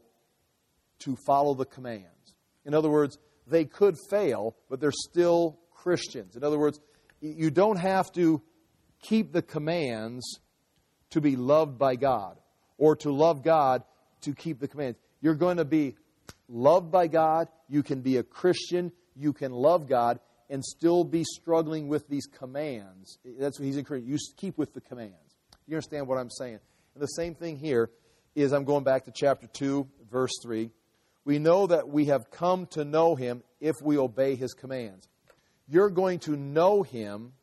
to follow the commands. In other words, they could fail, but they're still Christians. In other words, you don't have to keep the commands to be loved by God, or to love God to keep the commands. You're going to be loved by God. You can be a Christian. You can love God and still be struggling with these commands. That's what he's encouraging. You keep with the commands. You understand what I'm saying? And the same thing here is, I'm going back to chapter two, verse three. We know that we have come to know Him if we obey His commands. You're going to know Him,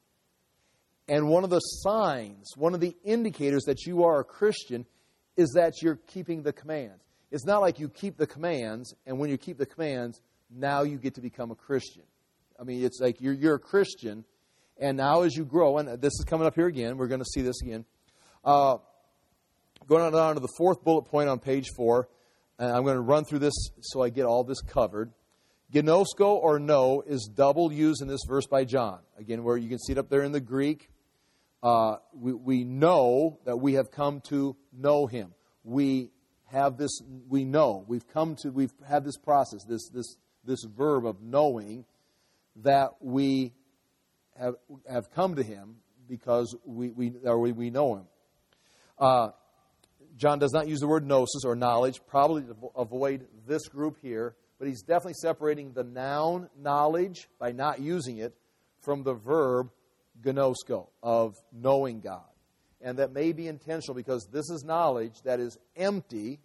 and one of the signs, one of the indicators that you are a Christian is that you're keeping the commands. It's not like you keep the commands, and when you keep the commands, now you get to become a Christian. I mean, it's like you're, you're a Christian, and now as you grow, and this is coming up here again, we're going to see this again. Uh, going on down to the fourth bullet point on page four, and I'm going to run through this so I get all this covered. Gnosko, or know, is double used in this verse by John. Again, where you can see it up there in the Greek. Uh, we, we know that we have come to know Him. We have this, we know. We've come to, we've had this process, this this this verb of knowing, that we have have come to Him because we we or we, we know Him. Uh, John does not use the word gnosis or knowledge, probably to avoid this group here, but he's definitely separating the noun knowledge by not using it from the verb gnosko, of knowing God. And that may be intentional because this is knowledge that is empty.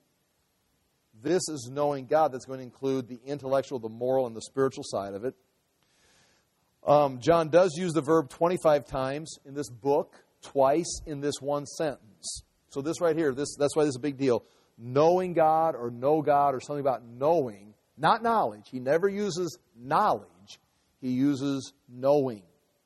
This is knowing God that's going to include the intellectual, the moral, and the spiritual side of it. Um, John does use the verb twenty-five times in this book, twice in this one sentence. So this right here, this that's why this is a big deal. Knowing God or know God or something about knowing, not knowledge. He never uses knowledge. He uses knowing.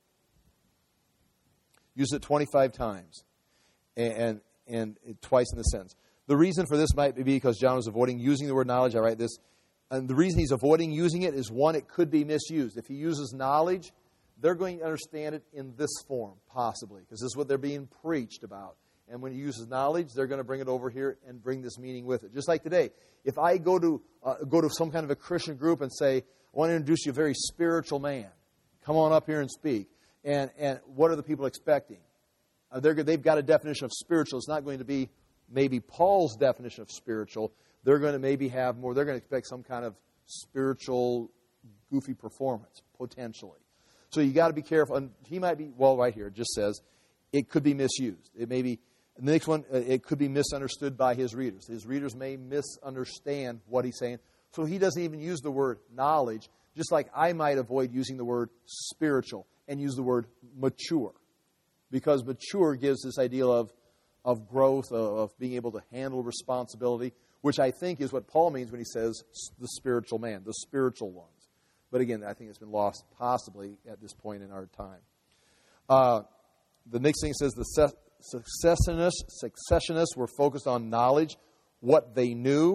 Uses it twenty-five times and, and, and twice in the sentence. The reason for this might be because John was avoiding using the word knowledge. I write this. And the reason he's avoiding using it is, one, it could be misused. If he uses knowledge, they're going to understand it in this form, possibly, because this is what they're being preached about. And when he uses knowledge, they're going to bring it over here and bring this meaning with it. Just like today, if I go to uh, go to some kind of a Christian group and say, I want to introduce you a very spiritual man. Come on up here and speak. And and what are the people expecting? Uh, they're, they've got a definition of spiritual. It's not going to be maybe Paul's definition of spiritual. They're going to maybe have more. They're going to expect some kind of spiritual, goofy performance, potentially. So you got to be careful. And he might be, well, right here, it just says, it could be misused. It may be, and the next one, it could be misunderstood by his readers. His readers may misunderstand what he's saying. So he doesn't even use the word knowledge, just like I might avoid using the word spiritual and use the word mature. Because mature gives this idea of, of growth, of, of being able to handle responsibility, which I think is what Paul means when he says the spiritual man, the spiritual ones. But again, I think it's been lost possibly at this point in our time. Uh, the next thing says the successionists, successionists were focused on knowledge, what they knew.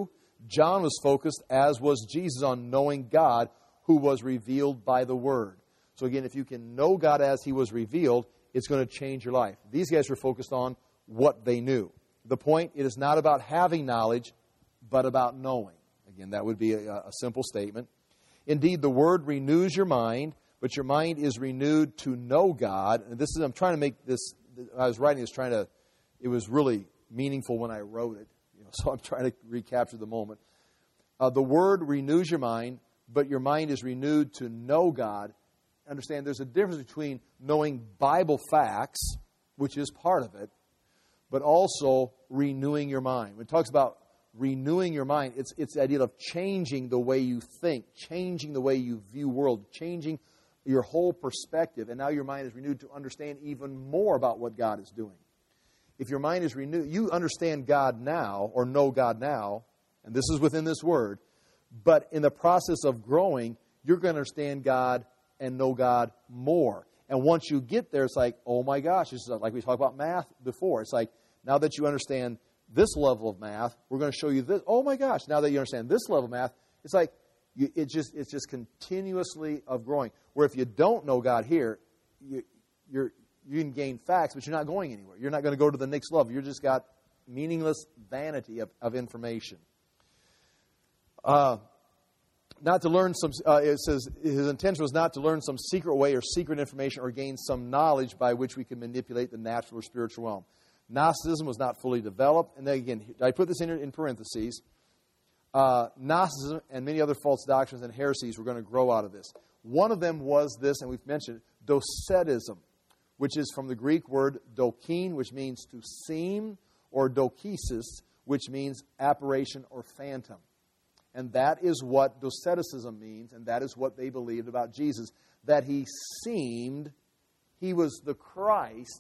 John was focused, as was Jesus, on knowing God, who was revealed by the Word. So again, if you can know God as He was revealed, it's going to change your life. These guys were focused on what they knew. The point, it is not about having knowledge, but about knowing. Again, that would be a, a simple statement. Indeed, the Word renews your mind, but your mind is renewed to know God. And this is, I'm trying to make this, I was writing this trying to, it was really meaningful when I wrote it. You know, so I'm trying to recapture the moment. Uh, the Word renews your mind, but your mind is renewed to know God. Understand, there's a difference between knowing Bible facts, which is part of it, but also renewing your mind. When it talks about renewing your mind, it's, it's the idea of changing the way you think, changing the way you view world, changing your whole perspective, and now your mind is renewed to understand even more about what God is doing. If your mind is renewed, you understand God now, or know God now, and this is within this Word, but in the process of growing, you're going to understand God and know God more. And once you get there, it's like, oh my gosh, this is like we talked about math before. It's like, now that you understand this level of math, we're going to show you this. Oh my gosh, now that you understand this level of math, it's like, you, it just it's just continuously of growing. Where if you don't know God here, you, you're, you can gain facts, but you're not going anywhere. You're not going to go to the next level. You've just got meaningless vanity of, of information. Uh, not to learn some, uh, it says his intention was not to learn some secret way or secret information or gain some knowledge by which we can manipulate the natural or spiritual realm. Gnosticism was not fully developed. And then again, I put this in, in parentheses. Uh, Gnosticism and many other false doctrines and heresies were going to grow out of this. One of them was this, and we've mentioned it, Docetism, which is from the Greek word dokein, which means to seem, or dokesis, which means apparition or phantom. And that is what Doceticism means, and that is what they believed about Jesus, that He seemed, He was the Christ,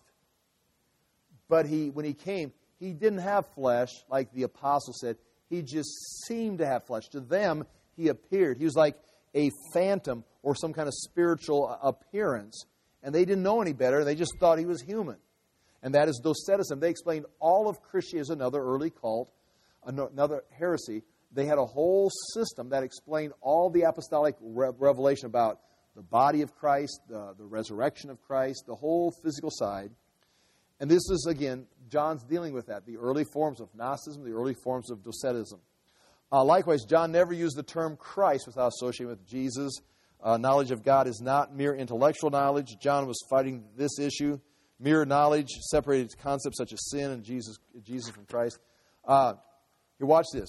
but he, when He came, He didn't have flesh, like the apostle said. He just seemed to have flesh. To them, He appeared. He was like a phantom or some kind of spiritual appearance, and they didn't know any better. They just thought He was human. And that is Docetism. They explained all of Christianity as another early cult, another heresy. They had a whole system that explained all the apostolic re- revelation about the body of Christ, the, the resurrection of Christ, the whole physical side. And this is, again, John's dealing with that, the early forms of Gnosticism, the early forms of Docetism. Uh, likewise, John never used the term Christ without associating with Jesus. Uh, knowledge of God is not mere intellectual knowledge. John was fighting this issue. Mere knowledge separated concepts such as sin and Jesus, Jesus from Christ. Uh, here, watch this.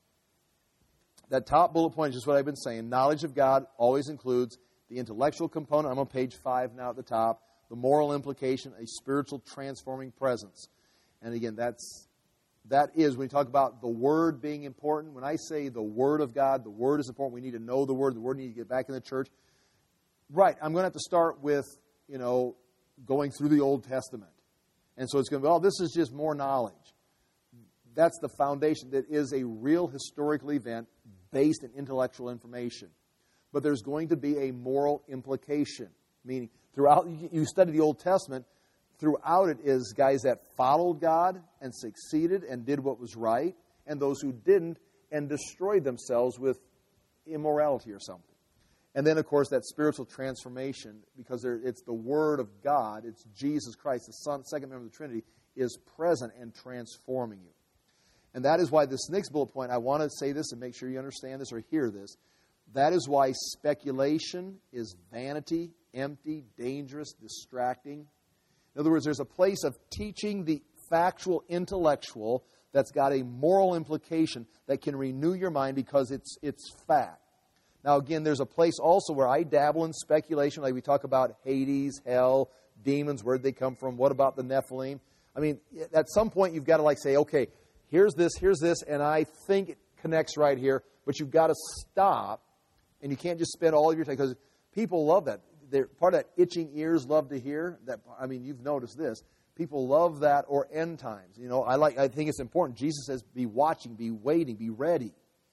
That top bullet point is just what I've been saying. Knowledge of God always includes the intellectual component. I'm on page five now at the top. The moral implication, a spiritual transforming presence. And again, that's that is when we talk about the Word being important. When I say the Word of God, the Word is important. We need to know the Word. The Word needs to get back in the church. Right, I'm going to have to start with, you know, going through the Old Testament. And so it's going to be, oh, this is just more knowledge. That's the foundation. That is a real historical event based in intellectual information. But there's going to be a moral implication. Meaning, throughout, you study the Old Testament, throughout it is guys that followed God and succeeded and did what was right, and those who didn't and destroyed themselves with immorality or something. And then, of course, that spiritual transformation, because there, it's the Word of God, it's Jesus Christ, the Son, second member of the Trinity, is present and transforming you. And that is why this next bullet point, I want to say this and make sure you understand this or hear this. That is why speculation is vanity, empty, dangerous, distracting. In other words, there's a place of teaching the factual intellectual that's got a moral implication that can renew your mind because it's it's fact. Now, again, there's a place also where I dabble in speculation, like we talk about Hades, hell, demons, where'd they come from, what about the Nephilim? I mean, at some point you've got to like say, okay, here's this, here's this, and I think it connects right here, but you've got to stop, and you can't just spend all of your time, because people love that. They're, part of that itching ears love to hear. That I mean, you've noticed this. People love that, or end times. You know, I like. I think it's important. Jesus says, be watching, be waiting, be ready.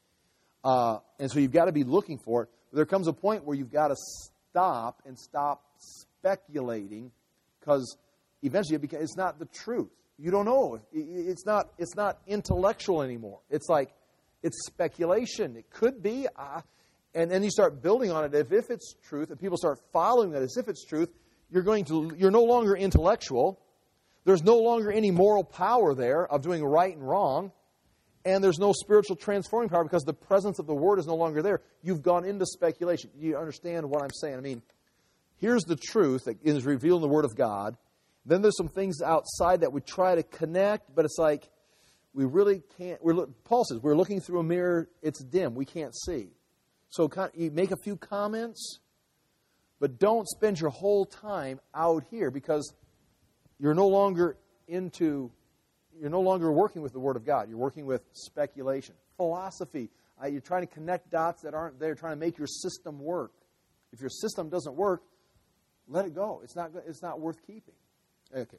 Uh, and so you've got to be looking for it. But there comes a point where you've got to stop and stop speculating, because eventually it becomes, it's not the truth. You don't know. It's not, it's not intellectual anymore. It's like It's speculation. It could be. Uh, and then you start building on it as if it's truth, and people start following that as if it's truth. You're going to. You're no longer intellectual. There's no longer any moral power there of doing right and wrong. And there's no spiritual transforming power because the presence of the Word is no longer there. You've gone into speculation. You understand what I'm saying? I mean, here's the truth that is revealed in the Word of God. Then there's some things outside that we try to connect, but it's like we really can't. We're, Paul says we're looking through a mirror. It's dim. We can't see. So you make a few comments, but don't spend your whole time out here because you're no longer into... You're no longer working with the Word of God. You're working with speculation, philosophy. Uh, you're trying to connect dots that aren't there, trying to make your system work. If your system doesn't work, let it go. It's not. It's not worth keeping. Okay.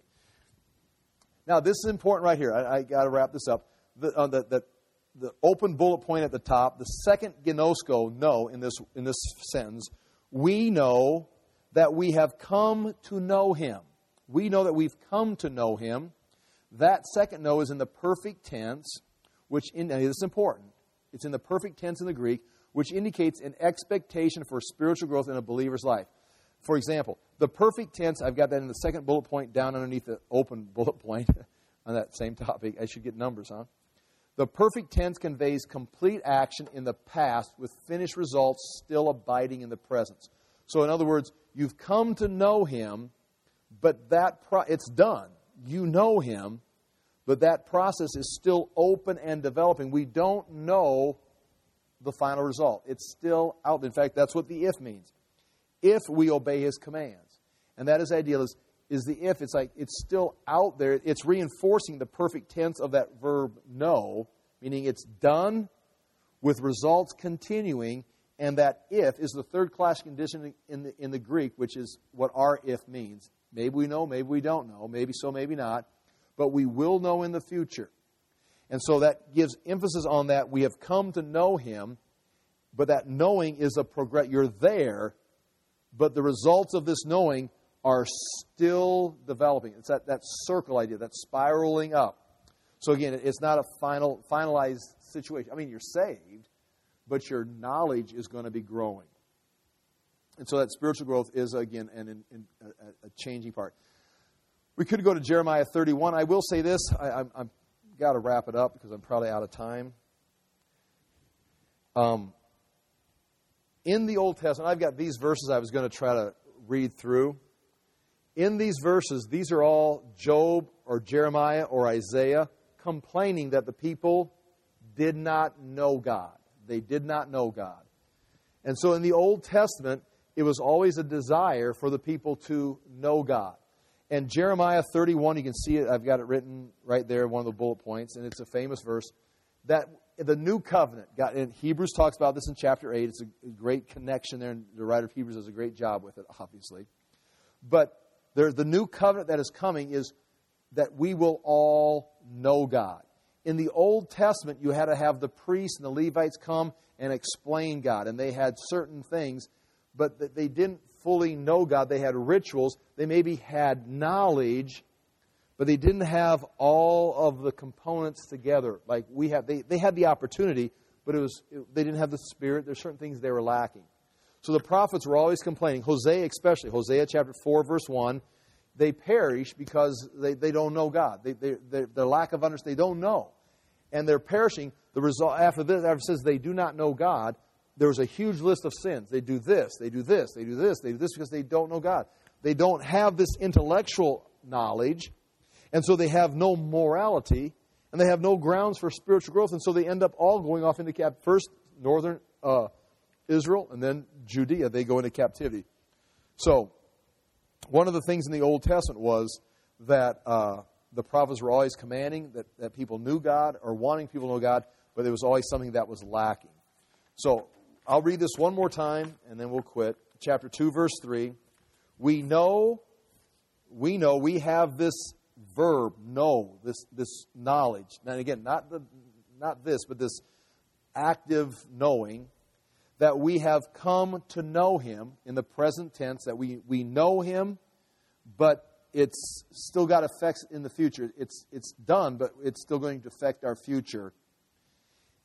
Now this is important right here. I, I got to wrap this up. The, uh, the, the, the open bullet point at the top. The second gnosko, no, in this in this sentence, we know that we have come to know Him. We know that we've come to know Him. That second no is in the perfect tense, which in, this is important. It's in the perfect tense in the Greek, which indicates an expectation for spiritual growth in a believer's life. For example, the perfect tense, I've got that in the second bullet point down underneath the open bullet point on that same topic. I should get numbers, huh? The perfect tense conveys complete action in the past with finished results still abiding in the present. So in other words, you've come to know Him, but that pro- it's done. You know Him, but that process is still open and developing. We don't know the final result. It's still out. In fact, that's what the if means. If we obey His commands. And that is ideal, is, is the if. It's like it's still out there. It's reinforcing the perfect tense of that verb know, meaning it's done with results continuing, and that if is the third class condition in the, in the Greek, which is what our if means. Maybe we know, maybe we don't know, maybe so, maybe not. But we will know in the future. And so that gives emphasis on that. We have come to know Him, but that knowing is a progress. You're there, but the results of this knowing are still developing. It's that, that circle idea, that spiraling up. So again, it's not a final finalized situation. I mean, you're saved, but your knowledge is going to be growing. And so that spiritual growth is, again, an, an, an, a, a changing part. We could go to Jeremiah thirty-one. I will say this. I, I've, I've got to wrap it up because I'm probably out of time. Um, in the Old Testament, I've got these verses I was going to try to read through. In these verses, these are all Job or Jeremiah or Isaiah complaining that the people did not know God. They did not know God. And so in the Old Testament, it was always a desire for the people to know God. And Jeremiah thirty-one, you can see it. I've got it written right there, one of the bullet points, and it's a famous verse. That the new covenant, God, and Hebrews talks about this in chapter eight. It's a great connection there, and the writer of Hebrews does a great job with it, obviously. But there, the new covenant that is coming is that we will all know God. In the Old Testament, you had to have the priests and the Levites come and explain God, and they had certain things, but they didn't fully know God. They had rituals. They maybe had knowledge, but they didn't have all of the components together. Like we have, they, they had the opportunity, but it was it, they didn't have the Spirit. There's certain things they were lacking. So the prophets were always complaining. Hosea especially, Hosea chapter four, verse one, they perish because they, they don't know God. They, they, they, their lack of understanding, they don't know. And they're perishing. The result after this, after it says they do not know God, there was a huge list of sins. They do this, they do this, they do this, they do this because they don't know God. They don't have this intellectual knowledge, and so they have no morality, and they have no grounds for spiritual growth, and so they end up all going off into cap. First, northern uh, Israel, and then Judea, they go into captivity. So, one of the things in the Old Testament was that uh, the prophets were always commanding that, that people knew God, or wanting people to know God, but there was always something that was lacking. So, I'll read this one more time, and then we'll quit. Chapter two, verse three. We know, we know, we have this verb, know, this this knowledge. Now, again, not the not this, but this active knowing, that we have come to know Him in the present tense, that we, we know Him, but it's still got effects in the future. It's it's done, but it's still going to affect our future.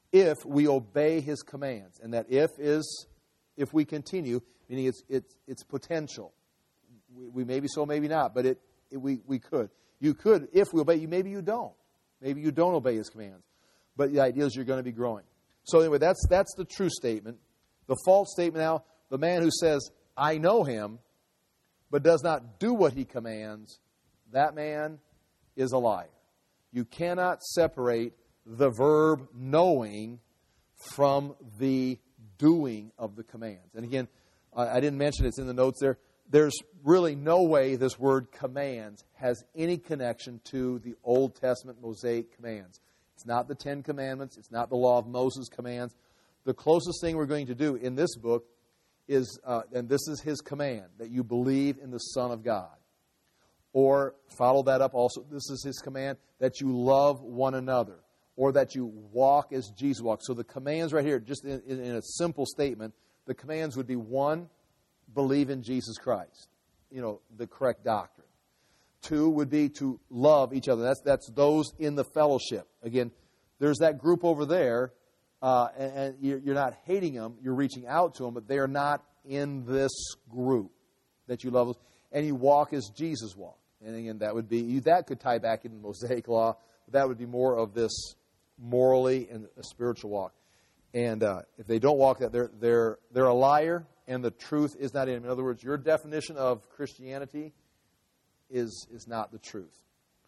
if we obey His commands. And that if is, if we continue, meaning it's it's it's potential. We, we maybe so, maybe not, but it, it we, we could. You could, if we obey, you maybe you don't. Maybe you don't obey His commands. But the idea is you're going to be growing. So anyway, that's that's the true statement. The false statement now, the man who says, I know Him, but does not do what He commands, that man is a liar. You cannot separate the verb knowing from the doing of the commands. And again, I didn't mention it's in the notes there. There's really no way this word commands has any connection to the Old Testament Mosaic commands. It's not the Ten Commandments. It's not the Law of Moses commands. The closest thing we're going to do in this book is, uh, and this is His command, that you believe in the Son of God. Or follow that up also, this is His command, that you love one another. Or that you walk as Jesus walked. So the commands right here, just in, in a simple statement, the commands would be, one, believe in Jesus Christ. You know, the correct doctrine. Two would be to love each other. That's that's those in the fellowship. Again, there's that group over there, uh, and, and you're, you're not hating them, you're reaching out to them, but they are not in this group that you love. And you walk as Jesus walked. And again, that would be, that could tie back into the Mosaic Law, but that would be more of this morally and a spiritual walk. And uh, if they don't walk that, they're they're they're a liar, and the truth is not in them. In other words, your definition of Christianity is is not the truth.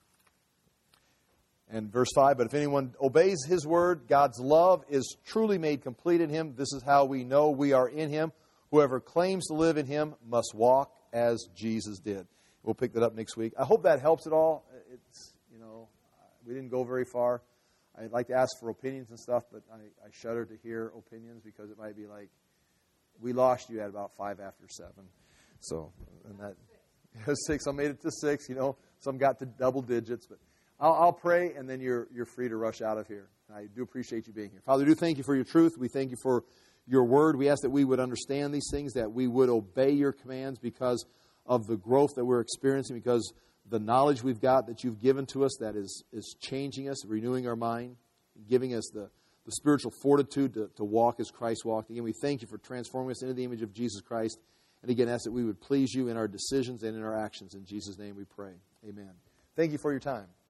And verse five, but if anyone obeys His word, God's love is truly made complete in him. This is how we know we are in Him. Whoever claims to live in Him must walk as Jesus did. We'll pick that up next week. I hope that helps at all. It's, you know, we didn't go very far. I'd like to ask for opinions and stuff, but I, I shudder to hear opinions because it might be like, we lost you at about five after seven. So, and that, six, I made it to six, you know, some got to double digits, but I'll, I'll pray, and then you're you're free to rush out of here. I do appreciate you being here. Father, we do thank You for Your truth. We thank You for Your word. We ask that we would understand these things, that we would obey Your commands because of the growth that we're experiencing, because the knowledge we've got that You've given to us that is, is changing us, renewing our mind, giving us the, the spiritual fortitude to, to walk as Christ walked. Again, we thank You for transforming us into the image of Jesus Christ. And again, ask that we would please You in our decisions and in our actions. In Jesus' name we pray. Amen. Thank you for your time.